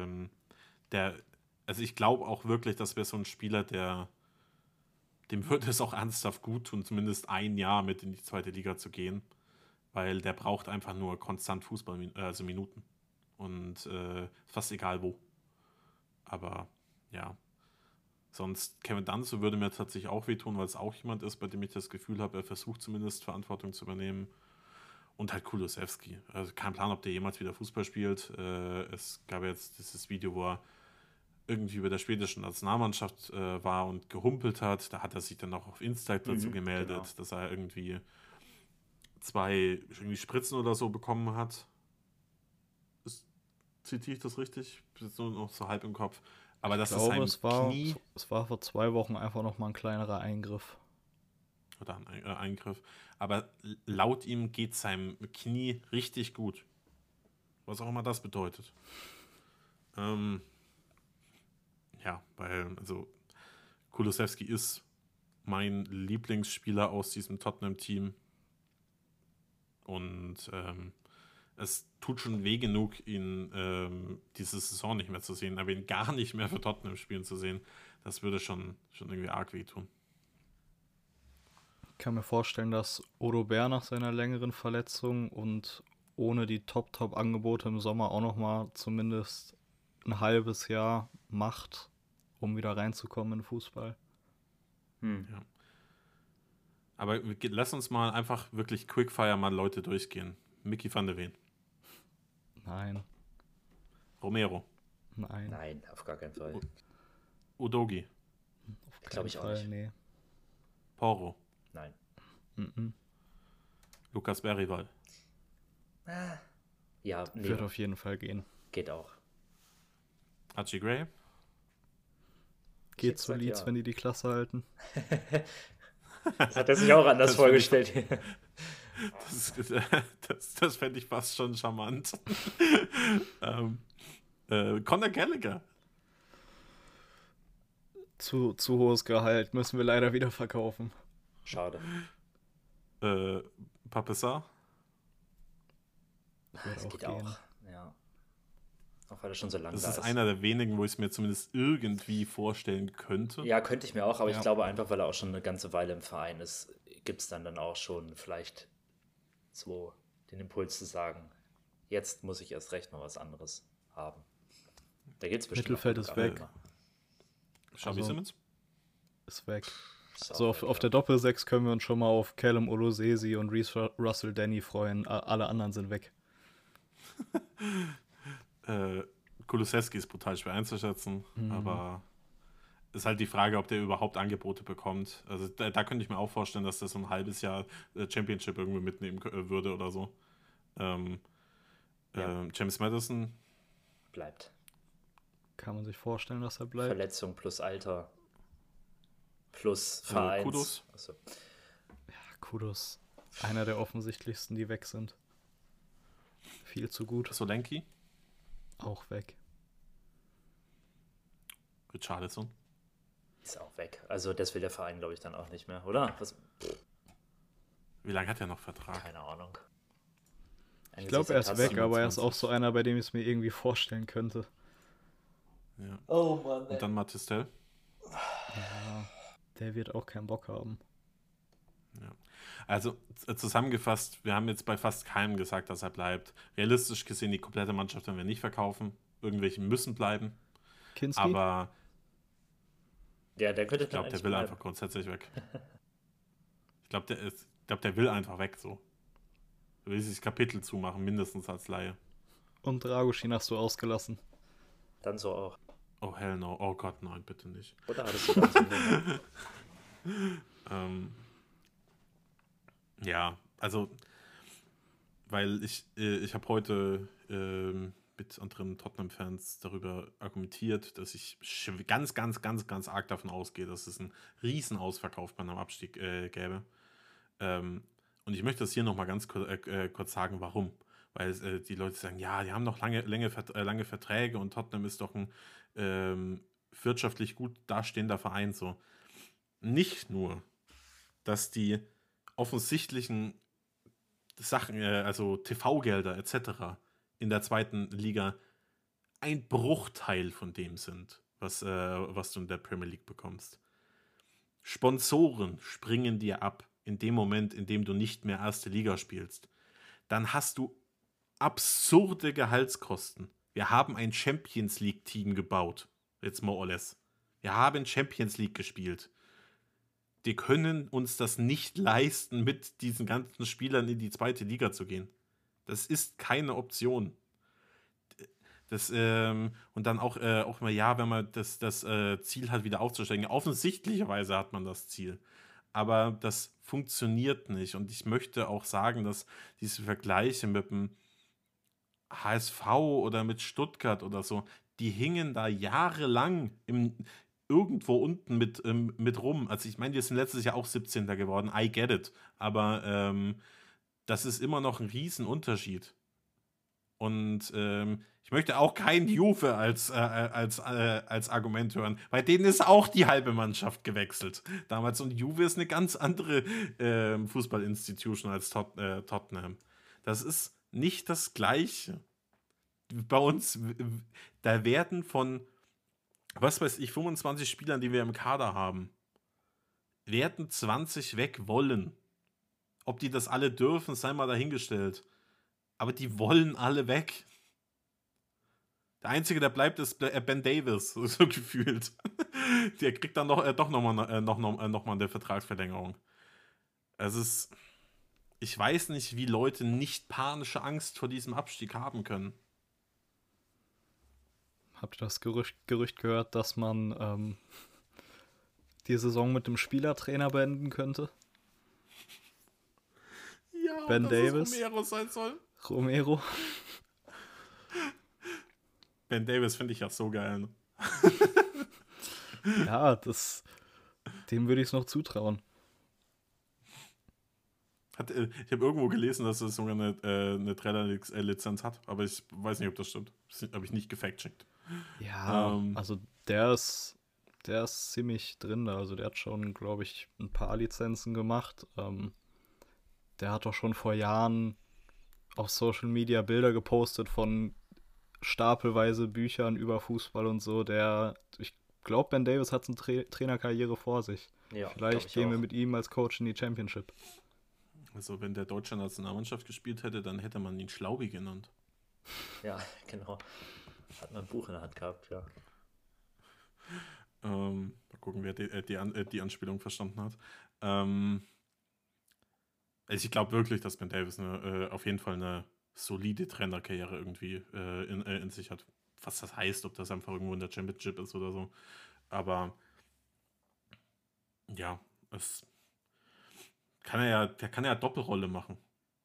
also ich glaube auch wirklich, das wäre so ein Spieler, dem würde es auch ernsthaft gut tun, zumindest ein Jahr mit in die zweite Liga zu gehen, weil der braucht einfach nur konstant Fußball, also Minuten. Und fast egal wo. Aber ja, sonst Kevin Danso würde mir tatsächlich auch wehtun, weil es auch jemand ist, bei dem ich das Gefühl habe, er versucht zumindest Verantwortung zu übernehmen. Und halt Kulusewski. Also kein Plan, ob der jemals wieder Fußball spielt. Es gab jetzt dieses Video, wo er irgendwie bei der schwedischen Nationalmannschaft war und gehumpelt hat. Da hat er sich dann auch auf Insta dazu gemeldet, genau. dass er irgendwie 2 irgendwie Spritzen oder so bekommen hat. Zitiere ich das richtig? Ich bin jetzt nur noch so halb im Kopf. Aber das ist sein Knie es war vor 2 Wochen einfach nochmal ein kleinerer Eingriff. oder ein Eingriff. Aber laut ihm geht seinem Knie richtig gut. Was auch immer das bedeutet. Ja, weil, also Kulusewski ist mein Lieblingsspieler aus diesem Tottenham-Team. Und es tut schon weh genug, ihn diese Saison nicht mehr zu sehen, aber ihn gar nicht mehr für Tottenham spielen zu sehen, das würde schon irgendwie arg wehtun. Ich kann mir vorstellen, dass Odo Bär nach seiner längeren Verletzung und ohne die Top-Angebote im Sommer auch nochmal zumindest ein halbes Jahr macht, um wieder reinzukommen in den Fußball. Ja. Aber lass uns mal einfach wirklich Quickfire mal Leute durchgehen. Micky van der Ven. Nein, Romero. nein. Nein, auf gar keinen Fall. Udogi. Auf Glaub keinen ich auch Fall, nicht. nee. Porro. Nein. Mhm. Lukas Berrival. Ja, nee, Wird auf jeden Fall gehen. geht auch. Archie Gray. Geht hätte zu gesagt, Leeds, ja. wenn die die Klasse halten. Das hat er sich auch anders Das finde ich- vorgestellt. Das fände ich fast schon charmant. Conor Gallagher. Zu hohes Gehalt, müssen wir leider wieder verkaufen. Schade. Papessar. Wird Das auch geht gehen. auch. Ja. Auch weil er schon so lange Das da ist ist. einer der wenigen, wo ich es mir zumindest irgendwie vorstellen könnte. Ja, könnte ich mir auch, aber ich Ja. glaube einfach, weil er auch schon eine ganze Weile im Verein ist, gibt es dann auch schon vielleicht so den Impuls zu sagen, jetzt muss ich erst recht mal was anderes haben. Da geht's bestimmt. Mittelfeld noch ist genug weg. andere. Xavi Also- Simmons. Ist weg. Ist auch So, auf weg, der Doppel-6 können wir uns schon mal auf Callum Olosesi und Reece Russell Denny freuen. Alle anderen sind weg. Kulusewski ist brutal schwer einzuschätzen, aber ist halt die Frage, ob der überhaupt Angebote bekommt. Also da könnte ich mir auch vorstellen, dass der so ein halbes Jahr Championship irgendwie mitnehmen würde oder so. James Maddison. Bleibt. Kann man sich vorstellen, dass er bleibt. Verletzung plus Alter plus Vereins. Kudus. Achso. Kudos. Einer der offensichtlichsten, die weg sind. Viel zu gut. Solanke. Auch weg. Richarlison. Ist auch weg. Also das will der Verein, glaube ich, dann auch nicht mehr, oder? Wie lange hat er noch Vertrag? Keine Ahnung. Ich glaube, er ist weg, aber er ist 27. auch so einer, bei dem ich es mir irgendwie vorstellen könnte. Ja. Oh Mann. Und dann Matistel. Ja, der wird auch keinen Bock haben. Ja. Also zusammengefasst, wir haben jetzt bei fast keinem gesagt, dass er bleibt. Realistisch gesehen, die komplette Mannschaft werden wir nicht verkaufen. Irgendwelche müssen bleiben. Kinski? Aber Ja, der könnte ich glaube, der eigentlich will bleiben. einfach grundsätzlich weg. Ich glaube, der will einfach weg so. Er will sich das Kapitel zumachen, mindestens als Laie. Und Dragusin hast du ausgelassen. Dann so auch. Oh hell no, oh Gott, nein, bitte nicht. Oder hattest du dann so eine- Ja, also, weil ich habe heute mit anderen Tottenham-Fans darüber argumentiert, dass ich ganz, ganz, ganz, ganz arg davon ausgehe, dass es einen Riesenausverkauf bei einem Abstieg gäbe. Und ich möchte das hier nochmal ganz kurz sagen, warum. weil die Leute sagen, ja, die haben noch lange Verträge und Tottenham ist doch ein wirtschaftlich gut dastehender Verein. So. Nicht nur, dass die offensichtlichen Sachen, also TV-Gelder etc. in der zweiten Liga ein Bruchteil von dem sind, was du in der Premier League bekommst. Sponsoren springen dir ab in dem Moment, in dem du nicht mehr erste Liga spielst. Dann hast du absurde Gehaltskosten. Wir haben ein Champions League-Team gebaut. Jetzt more or less. Wir haben Champions League gespielt. Wir können uns das nicht leisten, mit diesen ganzen Spielern in die zweite Liga zu gehen. Das ist keine Option. Und dann auch mal, ja, wenn man das Ziel hat, wieder aufzusteigen. Offensichtlicherweise hat man das Ziel. Aber das funktioniert nicht. Und ich möchte auch sagen, dass diese Vergleiche mit dem HSV oder mit Stuttgart oder so, die hingen da jahrelang irgendwo unten mit rum. Also ich meine, wir sind letztes Jahr auch 17. geworden. I get it. Aber das ist immer noch ein Riesenunterschied. Und ich möchte auch kein Juve als Argument hören. Bei denen ist auch die halbe Mannschaft gewechselt damals. Und Juve ist eine ganz andere Fußballinstitution als Tottenham. Das ist nicht das Gleiche. Bei uns, da werden von, was weiß ich, 25 Spielern, die wir im Kader haben, werden 20 weg wollen. Ob die das alle dürfen, sei mal dahingestellt. Aber die wollen alle weg. Der Einzige, der bleibt, ist Ben Davies, so gefühlt. Der kriegt dann doch nochmal eine Vertragsverlängerung. Ich weiß nicht, wie Leute nicht panische Angst vor diesem Abstieg haben können. Habt ihr das Gerücht gehört, dass man die Saison mit dem Spielertrainer beenden könnte? Ja, Ben Davies. Es Romero sein soll. Romero. Ben Davies finde ich ja so geil. Ne? Ja, dem würde ich es noch zutrauen. Ich habe irgendwo gelesen, dass er sogar eine Trainerlizenz hat, aber ich weiß nicht, ob das stimmt. Das habe ich nicht gefact-checkt. Ja, also der ist ziemlich drin da. Also der hat schon, glaube ich, ein paar Lizenzen gemacht. Der hat doch schon vor Jahren auf Social Media Bilder gepostet von stapelweise Büchern über Fußball und so. Ich glaube, Ben Davies hat eine Trainerkarriere vor sich. Ja, vielleicht gehen wir mit ihm als Coach in die Championship. Also wenn der deutsche Nationalmannschaft gespielt hätte, dann hätte man ihn Schlaubi genannt. Ja, genau. Hat man ein Buch in der Hand gehabt, ja. Mal gucken, wer die Anspielung verstanden hat. Also ich glaube wirklich, dass Ben Davies auf jeden Fall eine solide Trainerkarriere irgendwie in sich hat. Was das heißt, ob das einfach irgendwo in der Championship ist oder so. Aber ja, der kann ja Doppelrolle machen.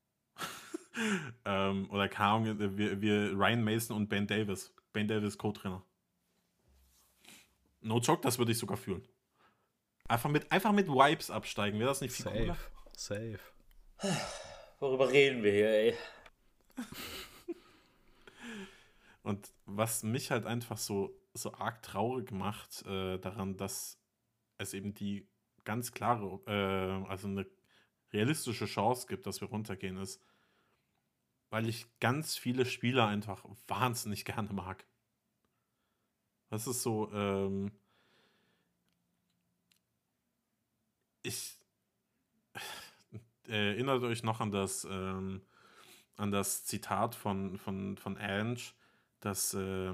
Oder keine Ahnung, wie Ryan Mason und Ben Davies. Ben Davies Co-Trainer. No joke, das würde ich sogar fühlen. Einfach mit Vibes absteigen, wäre das nicht viel cooler? Safe. Worüber reden wir hier, ey? Und was mich halt einfach so arg traurig macht, daran, dass es eben die ganz klare, also eine realistische Chance gibt, dass wir runtergehen, ist, weil ich ganz viele Spieler einfach wahnsinnig gerne mag. Das ist so, ich erinnert euch noch an das Zitat von Ange, dass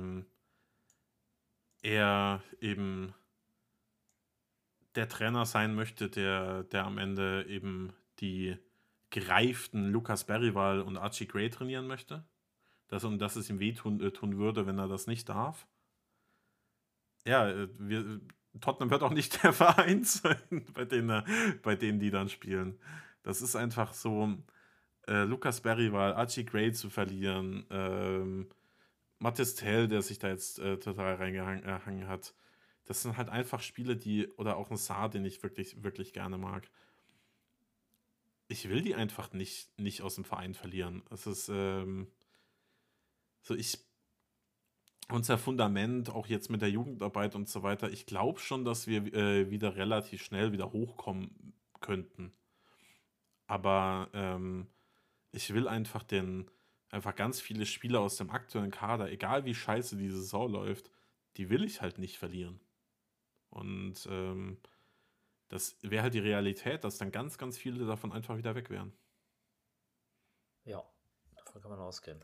er eben der Trainer sein möchte, der am Ende eben die gereiften Lucas Berrival und Archie Gray trainieren möchte. Dass es ihm wehtun tun würde, wenn er das nicht darf. Ja, Tottenham wird auch nicht der Verein sein, bei denen die dann spielen. Das ist einfach so, Lucas Berrival, Archie Gray zu verlieren, Mathis Tel, der sich da jetzt total reingehangen hat. Das sind halt einfach Spiele, oder auch ein Saar, den ich wirklich, wirklich gerne mag. ich will die einfach nicht aus dem Verein verlieren. Es ist so, unser Fundament, auch jetzt mit der Jugendarbeit und so weiter, ich glaube schon, dass wir wieder relativ schnell wieder hochkommen könnten. Aber ich will einfach ganz viele Spieler aus dem aktuellen Kader, egal wie scheiße die Saison läuft, die will ich halt nicht verlieren. Und das wäre halt die Realität, dass dann ganz, ganz viele davon einfach wieder weg wären. Ja, davon kann man ausgehen.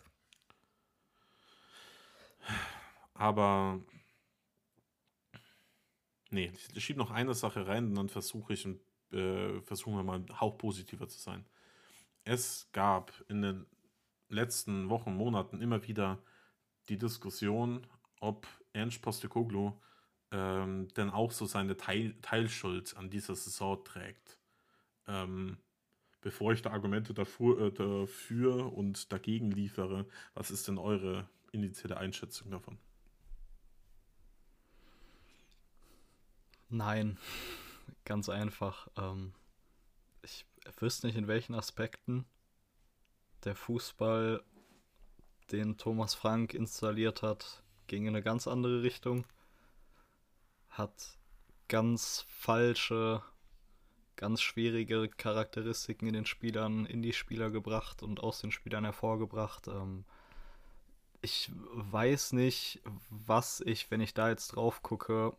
Aber nee, ich schiebe noch eine Sache rein und dann versuchen wir mal ein Hauch positiver zu sein. Es gab in den letzten Wochen, Monaten immer wieder die Diskussion, ob Ernst Postecoglou denn auch so seine Teilschuld an dieser Saison trägt. Bevor ich da Argumente dafür und dagegen liefere, was ist denn eure initiale Einschätzung davon? Nein, ganz einfach. Ich wüsste nicht, in welchen Aspekten der Fußball, den Thomas Frank installiert hat, ging in eine ganz andere Richtung. Hat ganz falsche, ganz schwierige Charakteristiken in die Spieler gebracht und aus den Spielern hervorgebracht. Ich weiß nicht, was ich, wenn ich da jetzt drauf gucke,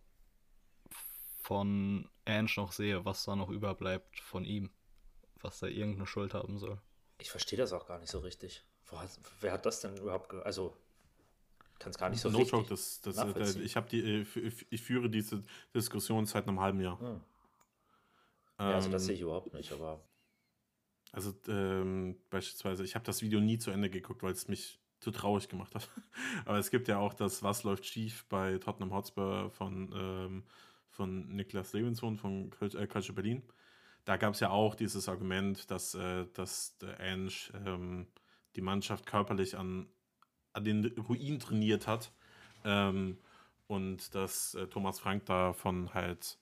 von Ange noch sehe, was da noch überbleibt von ihm, was da irgendeine Schuld haben soll. Ich verstehe das auch gar nicht so richtig. Wer hat das denn überhaupt also kann es gar nicht so No richtig joke, nachvollziehen. ich führe diese Diskussion seit einem halben Jahr. Ja, also das sehe ich überhaupt nicht, aber Also beispielsweise, ich habe das Video nie zu Ende geguckt, weil es mich zu traurig gemacht hat. Aber es gibt ja auch das Was läuft schief bei Tottenham Hotspur von Niklas Levinson von Calcio Berlin. Da gab es ja auch dieses Argument, dass der Ange die Mannschaft körperlich an den Ruin trainiert hat und dass Thomas Frank davon halt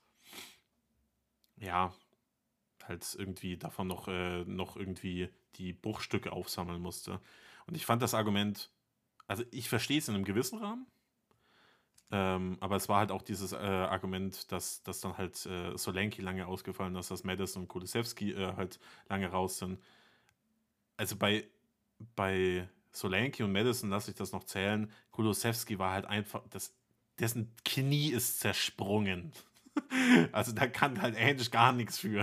irgendwie davon noch irgendwie die Bruchstücke aufsammeln musste. Und ich fand das Argument, also ich verstehe es in einem gewissen Rahmen, aber es war halt auch dieses Argument, dass dann halt Solanke lange ausgefallen ist, dass Madison und Kulusevski halt lange raus sind. Also bei Solanke und Madison lasse ich das noch zählen. Kulusevski war halt einfach, dessen Knie ist zersprungen. Also da kann halt Ange gar nichts für.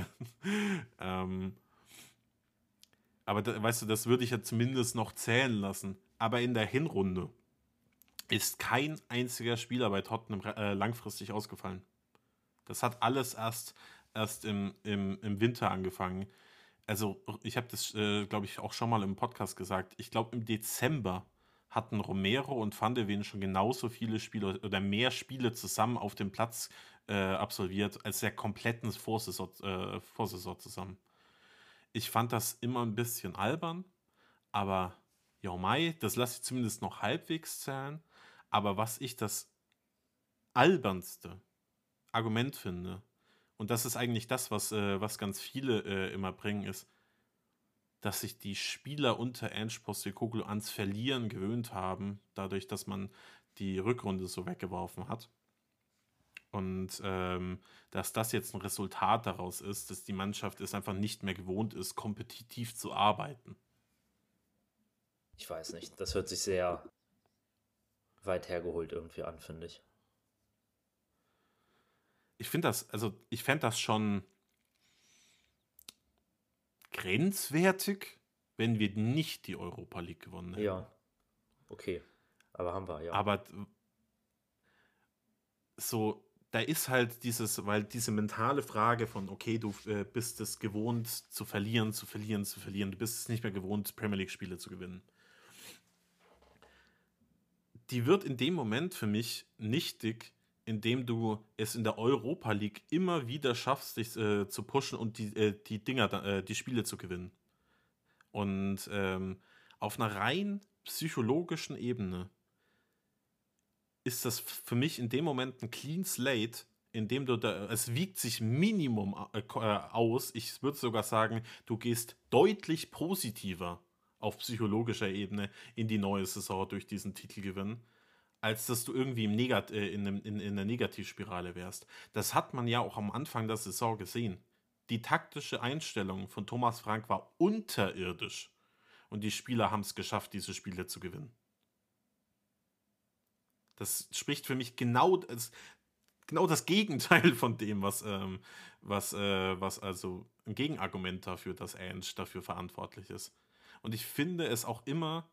Aber weißt du, das würde ich ja zumindest noch zählen lassen. Aber in der Hinrunde ist kein einziger Spieler bei Tottenham langfristig ausgefallen. Das hat alles erst im Winter angefangen. Also ich habe das, glaube ich, auch schon mal im Podcast gesagt. Ich glaube, im Dezember hatten Romero und Van de Ven schon genauso viele Spiele oder mehr Spiele zusammen auf dem Platz absolviert als der kompletten Vorsaison zusammen. Ich fand das immer ein bisschen albern, aber ja, Mai, das lasse ich zumindest noch halbwegs zählen. Aber was ich das albernste Argument finde, und das ist eigentlich das, was ganz viele immer bringen, ist, dass sich die Spieler unter Ange Postecoglou ans Verlieren gewöhnt haben, dadurch, dass man die Rückrunde so weggeworfen hat. Und dass das jetzt ein Resultat daraus ist, dass die Mannschaft es einfach nicht mehr gewohnt ist, kompetitiv zu arbeiten. ich weiß nicht. Das hört sich sehr weit hergeholt irgendwie an, finde ich. Ich fände das schon grenzwertig, wenn wir nicht die Europa League gewonnen hätten. Ja, okay. Aber haben wir, ja. Aber so, da ist halt weil diese mentale Frage von, okay, du bist es gewohnt zu verlieren, du bist es nicht mehr gewohnt, Premier League-Spiele zu gewinnen. Die wird in dem Moment für mich nichtig, indem du es in der Europa League immer wieder schaffst, dich zu pushen und die Spiele zu gewinnen. Und auf einer rein psychologischen Ebene ist das für mich in dem Moment ein Clean Slate, indem du es wiegt sich Minimum aus. Ich würde sogar sagen, du gehst deutlich positiver auf psychologischer Ebene in die neue Saison durch diesen Titelgewinn, als dass du irgendwie in der Negativspirale wärst. Das hat man ja auch am Anfang der Saison gesehen. Die taktische Einstellung von Thomas Frank war unterirdisch. Und die Spieler haben es geschafft, diese Spiele zu gewinnen. Das spricht für mich genau das Gegenteil von dem, was also ein Gegenargument dafür, dass Ange dafür verantwortlich ist. Und ich finde es auch immer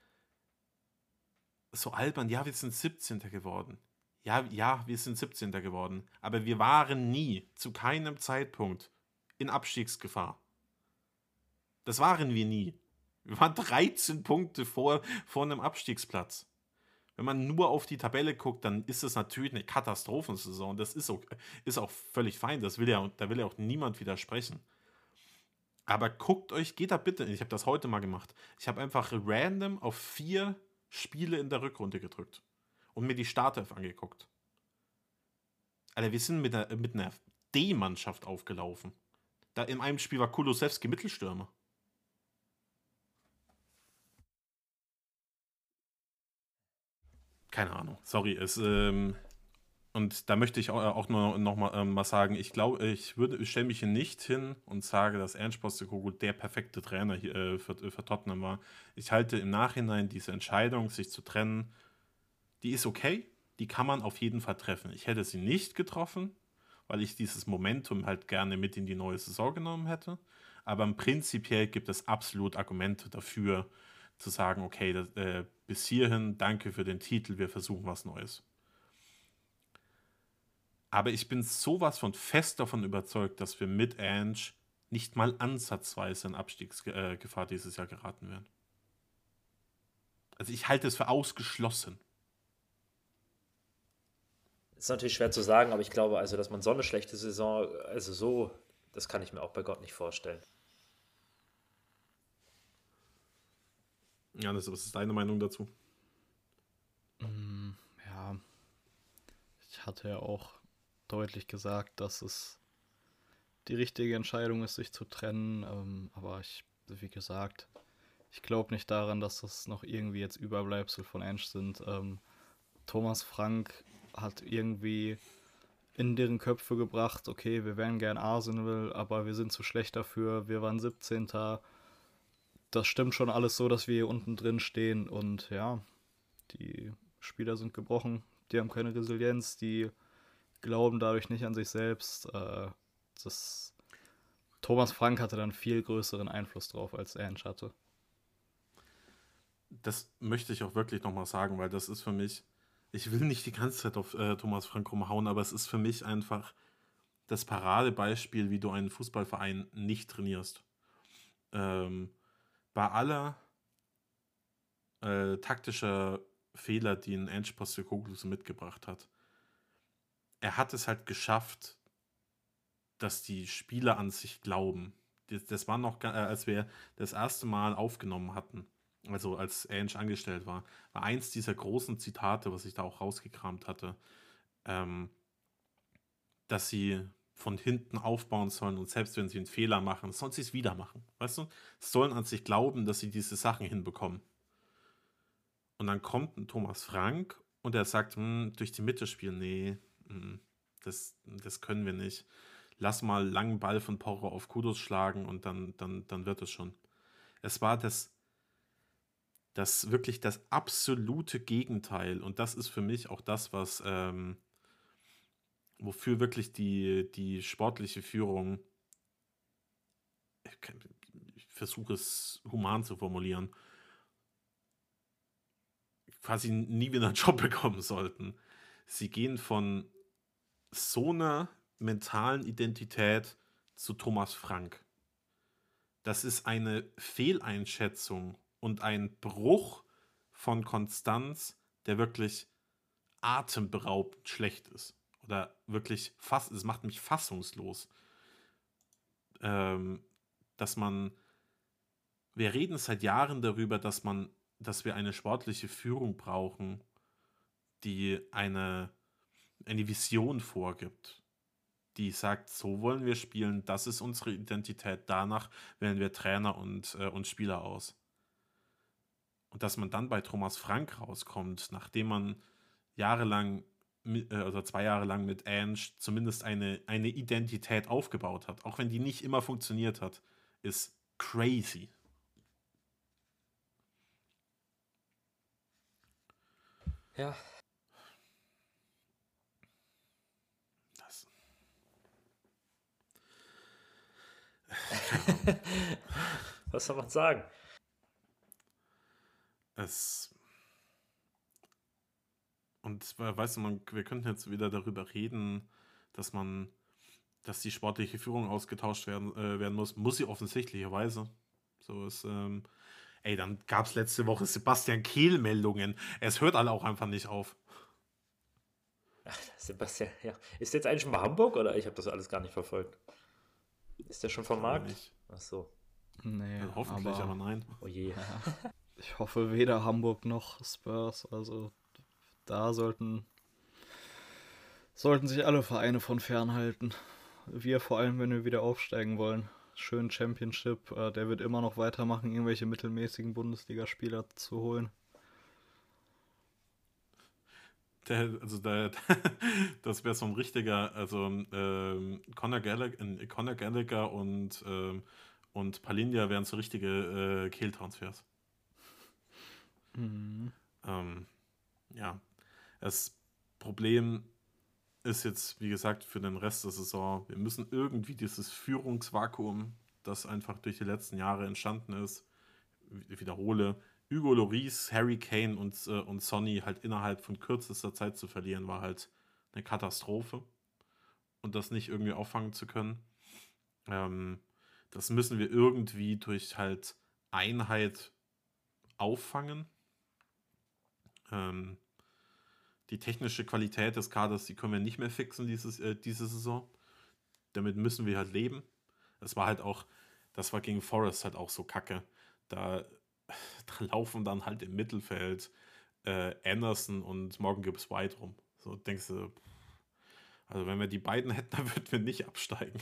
so albern, ja, wir sind 17. geworden. Ja, wir sind 17. geworden. Aber wir waren nie, zu keinem Zeitpunkt, in Abstiegsgefahr. Das waren wir nie. Wir waren 13 Punkte vor einem Abstiegsplatz. Wenn man nur auf die Tabelle guckt, dann ist es natürlich eine Katastrophensaison. Das ist auch völlig fein. Da will ja auch niemand widersprechen. Aber geht da bitte, ich habe das heute mal gemacht, ich habe einfach random auf 4 Spiele in der Rückrunde gedrückt und mir die Startelf angeguckt. Alter, wir sind mit einer D-Mannschaft aufgelaufen. Da in einem Spiel war Kulusewski Mittelstürmer. Keine Ahnung, sorry. Und da möchte ich auch nur noch mal sagen, ich glaube, ich stelle mich hier nicht hin und sage, dass Ange Postecoglou der perfekte Trainer hier, für Tottenham war. Ich halte im Nachhinein diese Entscheidung, sich zu trennen, die ist okay, die kann man auf jeden Fall treffen. Ich hätte sie nicht getroffen, weil ich dieses Momentum halt gerne mit in die neue Saison genommen hätte. Aber prinzipiell gibt es absolut Argumente dafür, zu sagen, okay, bis hierhin, danke für den Titel, wir versuchen was Neues. Aber ich bin sowas von fest davon überzeugt, dass wir mit Ange nicht mal ansatzweise in Abstiegsgefahr dieses Jahr geraten werden. Also ich halte es für ausgeschlossen. Ist natürlich schwer zu sagen, aber ich glaube, also, dass man so eine schlechte Saison, also so, das kann ich mir auch bei Gott nicht vorstellen. Janis, was ist deine Meinung dazu? Ja, ich hatte ja auch deutlich gesagt, dass es die richtige Entscheidung ist, sich zu trennen. Aber wie gesagt, ich glaube nicht daran, dass das noch irgendwie jetzt Überbleibsel von Ange sind. Thomas Frank hat irgendwie in deren Köpfe gebracht, okay, wir wären gern Arsenal, aber wir sind zu schlecht dafür, wir waren 17. Das stimmt schon alles so, dass wir hier unten drin stehen und ja, die Spieler sind gebrochen, die haben keine Resilienz, die glauben dadurch nicht an sich selbst. Thomas Frank hatte dann viel größeren Einfluss drauf, als Ange hatte. Das möchte ich auch wirklich nochmal sagen, weil das ist für mich, ich will nicht die ganze Zeit auf Thomas Frank rumhauen, aber es ist für mich einfach das Paradebeispiel, wie du einen Fußballverein nicht trainierst. Bei aller taktischer Fehler, die ein Ange Postecoglou so mitgebracht hat, er hat es halt geschafft, dass die Spieler an sich glauben. Das war noch, als wir das erste Mal aufgenommen hatten, also als Ange angestellt war eins dieser großen Zitate, was ich da auch rausgekramt hatte, dass sie von hinten aufbauen sollen und selbst wenn sie einen Fehler machen, sollen sie es wieder machen. Weißt du? Sollen an sich glauben, dass sie diese Sachen hinbekommen. Und dann kommt ein Thomas Frank und er sagt, durch die Mitte spielen, nee, das können wir nicht. Lass mal langen Ball von Porro auf Kudus schlagen und dann wird es schon. Es war das wirklich das absolute Gegenteil und das ist für mich auch das, was wofür wirklich die sportliche Führung, ich versuche es human zu formulieren, quasi nie wieder einen Job bekommen sollten. Sie gehen von so einer mentalen Identität zu Thomas Frank. Das ist eine Fehleinschätzung und ein Bruch von Konstanz, der wirklich atemberaubend schlecht ist. Oder wirklich es macht mich fassungslos. Dass wir reden seit Jahren darüber, dass wir eine sportliche Führung brauchen, die eine Vision vorgibt, die sagt, so wollen wir spielen, das ist unsere Identität, danach wählen wir Trainer und Spieler aus. Und dass man dann bei Thomas Frank rauskommt, nachdem man jahrelang, oder 2 Jahre lang mit Ange zumindest eine Identität aufgebaut hat, auch wenn die nicht immer funktioniert hat, ist crazy. Ja. Das, Was soll man sagen? Weißt du, wir könnten jetzt wieder darüber reden, dass die sportliche Führung ausgetauscht werden muss sie offensichtlicherweise. So ist, dann gab es letzte Woche Sebastian Kehl-Meldungen. Es hört alle auch einfach nicht auf. Ach, Sebastian, ja. Ist der jetzt eigentlich schon bei Hamburg oder ich habe das alles gar nicht verfolgt? Ist der schon vom Markt? Nicht. Ach so. Nee, Also hoffentlich, aber nein. Oh je. Ja, ich hoffe weder Hamburg noch Spurs. Also da sollten sich alle Vereine von fernhalten. Wir vor allem, wenn wir wieder aufsteigen wollen. Schön Championship, der wird immer noch weitermachen, irgendwelche mittelmäßigen Bundesligaspieler zu holen. Das wäre so ein richtiger, also Conor Gallagher und Palinja wären so richtige Kehl-Transfers. Mhm. Ja, das Problem ist jetzt, wie gesagt, für den Rest der Saison, wir müssen irgendwie dieses Führungsvakuum, das einfach durch die letzten Jahre entstanden ist, ich wiederhole, Hugo Lloris, Harry Kane und Sonny halt innerhalb von kürzester Zeit zu verlieren, war halt eine Katastrophe. Und das nicht irgendwie auffangen zu können. Das müssen wir irgendwie durch halt Einheit auffangen. Die technische Qualität des Kaders, die können wir nicht mehr fixen diese Saison. Damit müssen wir halt leben. Das war gegen Forest halt auch so kacke. Da laufen dann halt im Mittelfeld Anderson und Morgan Gibbs White rum. So denkst du, also wenn wir die beiden hätten, dann würden wir nicht absteigen.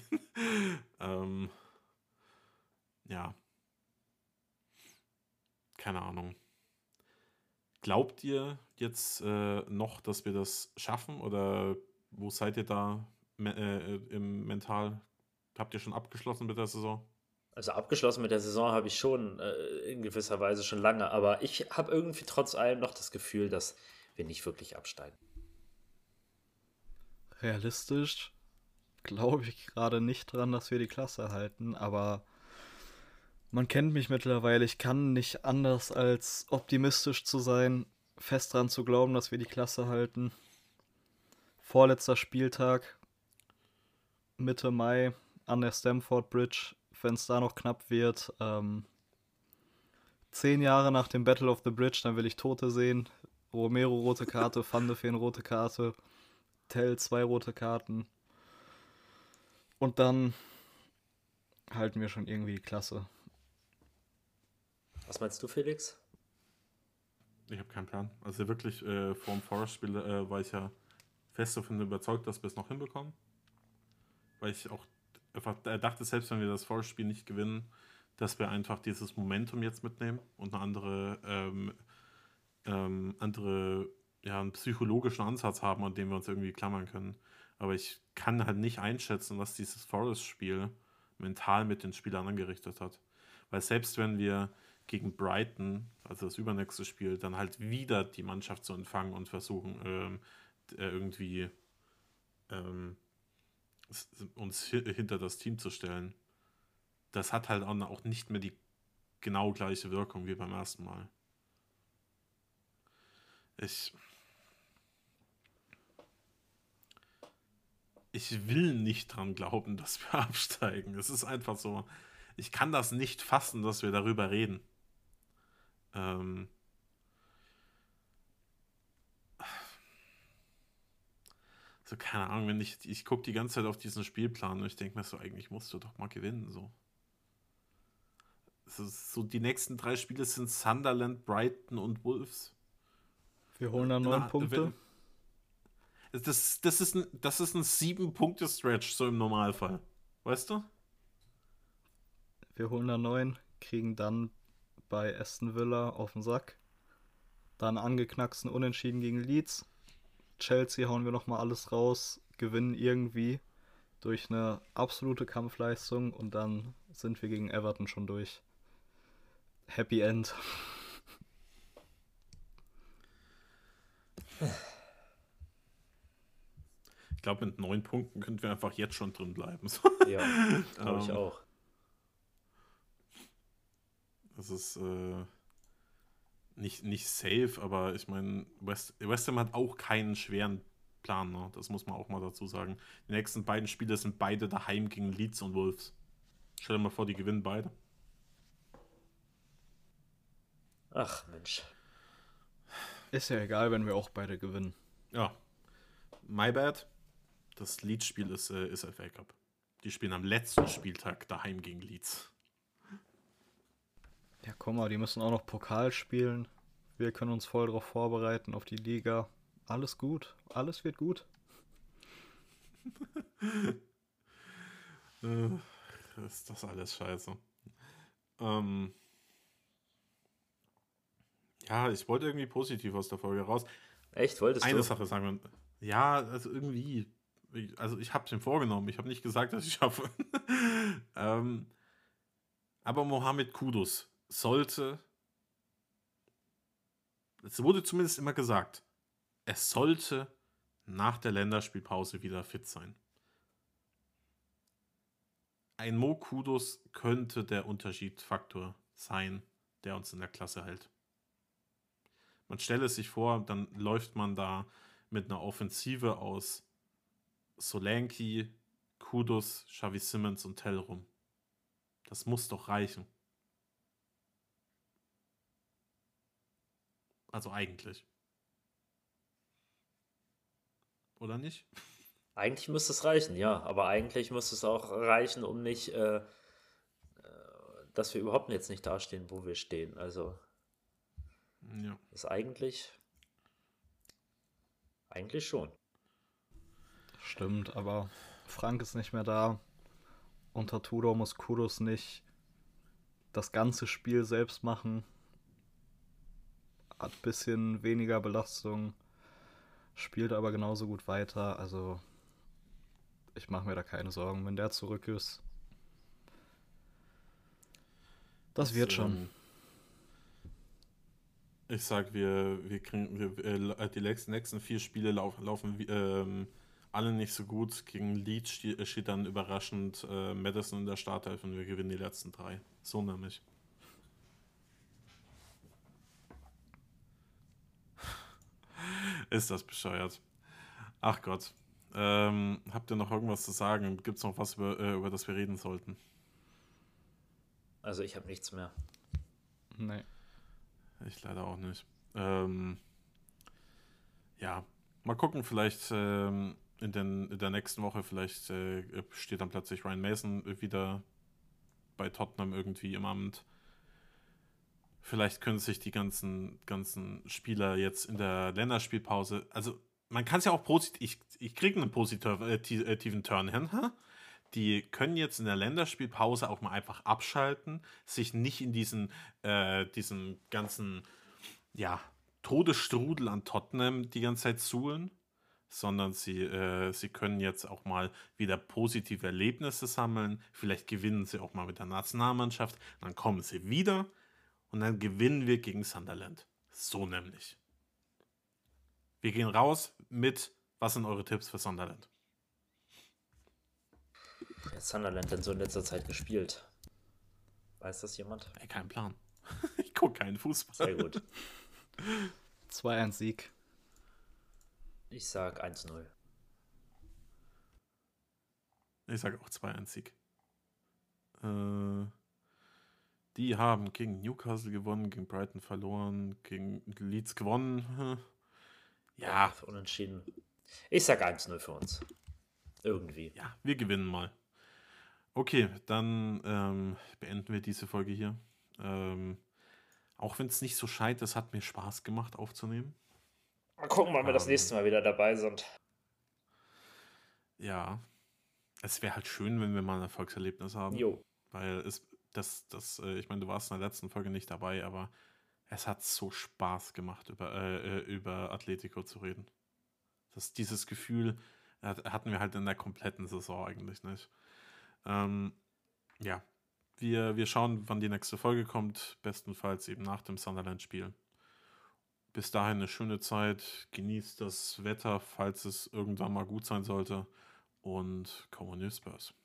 Ja. Keine Ahnung. Glaubt ihr jetzt noch, dass wir das schaffen? Oder wo seid ihr da im Mental? Habt ihr schon abgeschlossen mit der Saison? Also abgeschlossen mit der Saison habe ich schon in gewisser Weise schon lange, aber ich habe irgendwie trotz allem noch das Gefühl, dass wir nicht wirklich absteigen. Realistisch glaube ich gerade nicht dran, dass wir die Klasse halten, aber man kennt mich mittlerweile. Ich kann nicht anders als optimistisch zu sein, fest dran zu glauben, dass wir die Klasse halten. Vorletzter Spieltag, Mitte Mai an der Stamford Bridge, wenn es da noch knapp wird. 10 Jahre nach dem Battle of the Bridge, dann will ich Tote sehen. Romero rote Karte, Van de Ven rote Karte, Tell 2 rote Karten. Und dann halten wir schon irgendwie die Klasse. Was meinst du, Felix? Ich habe keinen Plan. Also wirklich vor dem Forest-Spiel war ich ja fest davon überzeugt, dass wir es noch hinbekommen. Weil ich auch einfach dachte, selbst wenn wir das Forest-Spiel nicht gewinnen, dass wir einfach dieses Momentum jetzt mitnehmen und einen psychologischen Ansatz haben, an dem wir uns irgendwie klammern können. Aber ich kann halt nicht einschätzen, was dieses Forest-Spiel mental mit den Spielern angerichtet hat. Weil selbst wenn wir gegen Brighton, also das übernächste Spiel, dann halt wieder die Mannschaft zu empfangen und versuchen, irgendwie uns hinter das Team zu stellen, das hat halt auch nicht mehr die genau gleiche Wirkung wie beim ersten Mal. Ich will nicht dran glauben, dass wir absteigen. Es ist einfach so, ich kann das nicht fassen, dass wir darüber reden. So, keine Ahnung, ich gucke die ganze Zeit auf diesen Spielplan und ich denke mir so, eigentlich musst du doch mal gewinnen, so. So die nächsten 3 Spiele sind Sunderland, Brighton und Wolves. Wir holen dann 9 Punkte. Das ist ein 7-Punkte-Stretch, so im Normalfall. Weißt du? Wir holen da 9, kriegen dann bei Aston Villa auf den Sack. Dann angeknacksten Unentschieden gegen Leeds. Chelsea hauen wir nochmal alles raus, gewinnen irgendwie durch eine absolute Kampfleistung und dann sind wir gegen Everton schon durch. Happy End. Ich glaube, mit 9 Punkten könnten wir einfach jetzt schon drin bleiben. Ja, glaube ich auch. Das ist nicht safe, aber ich meine, West Ham hat auch keinen schweren Plan, ne? Das muss man auch mal dazu sagen. Die nächsten beiden Spiele sind beide daheim gegen Leeds und Wolves. Stell dir mal vor, die gewinnen beide. Ach, Mensch. Ist ja egal, wenn wir auch beide gewinnen. Ja, my bad. Das Leeds-Spiel ist FA Cup. Die spielen am letzten Spieltag daheim gegen Leeds. Ja, komm mal, die müssen auch noch Pokal spielen. Wir können uns voll darauf vorbereiten, auf die Liga. Alles gut. Alles wird gut. Ist das alles scheiße. Ja, ich wollte irgendwie positiv aus der Folge raus. Echt, wolltest Eine du? Sache sagen wir. Ja, also irgendwie. Also ich habe es mir vorgenommen. Ich habe nicht gesagt, dass ich schaffe. Aber Mohamed Kudus sollte. Es wurde zumindest immer gesagt, es sollte nach der Länderspielpause wieder fit sein. Ein Mo Kudus könnte der Unterschiedsfaktor sein, der uns in der Klasse hält. Man stelle es sich vor, dann läuft man da mit einer Offensive aus Solanke, Kudus, Xavi Simons und Tell rum. Das muss doch reichen. Also eigentlich. Oder nicht? Eigentlich müsste es reichen, ja. Aber eigentlich müsste es auch reichen, um nicht, dass wir überhaupt jetzt nicht dastehen, wo wir stehen. Also Ja. ist eigentlich schon. Stimmt, aber Frank ist nicht mehr da. Unter Tudor muss Kudus nicht das ganze Spiel selbst machen. Hat ein bisschen weniger Belastung. Spielt aber genauso gut weiter. Also ich mache mir da keine Sorgen, wenn der zurück ist. Das wird schon. Ich sag, wir kriegen die nächsten 4 Spiele laufen alle nicht so gut. Gegen Leeds steht dann überraschend Maddison in der Startelf und wir gewinnen die letzten 3. So nämlich. Ist das bescheuert. Ach Gott. Habt ihr noch irgendwas zu sagen? Gibt es noch was, über das wir reden sollten? Also ich habe nichts mehr. Nee. Ich leider auch nicht. Ja, mal gucken, vielleicht in der nächsten Woche, vielleicht steht dann plötzlich Ryan Mason wieder bei Tottenham irgendwie im Amt. Vielleicht können sich die ganzen Spieler jetzt in der Länderspielpause, also man kann es ja auch positiv, ich kriege einen positiven Turn hin, die können jetzt in der Länderspielpause auch mal einfach abschalten, sich nicht in diesen ganzen, ja, Todesstrudel an Tottenham die ganze Zeit suhlen, sondern sie können jetzt auch mal wieder positive Erlebnisse sammeln. Vielleicht gewinnen sie auch mal mit der Nationalmannschaft. Dann kommen sie wieder und dann gewinnen wir gegen Sunderland. So nämlich. Wir gehen raus mit, was sind eure Tipps für Sunderland? Wer hat Sunderland denn so in letzter Zeit gespielt? Weiß das jemand? Ey, kein Plan. Ich gucke keinen Fußball. Sehr gut. 2-1 Sieg. Ich sag 1-0. Ich sage auch 2-1 Sieg. Die haben gegen Newcastle gewonnen, gegen Brighton verloren, gegen Leeds gewonnen. Ja. Unentschieden. Ich sag 1-0 für uns. Irgendwie. Ja, wir gewinnen mal. Okay, dann beenden wir diese Folge hier. Auch wenn es nicht so scheit, es hat mir Spaß gemacht aufzunehmen. Mal gucken, wann wir das nächste Mal wieder dabei sind. Ja, es wäre halt schön, wenn wir mal ein Erfolgserlebnis haben, Jo, weil ich meine, du warst in der letzten Folge nicht dabei, aber es hat so Spaß gemacht, über Atletico zu reden. Dieses Gefühl hatten wir halt in der kompletten Saison eigentlich nicht. Ähm, ja, wir schauen, wann die nächste Folge kommt, bestenfalls eben nach dem Sunderland-Spiel. Bis dahin eine schöne Zeit, genießt das Wetter, falls es irgendwann mal gut sein sollte und Come on, you Spurs.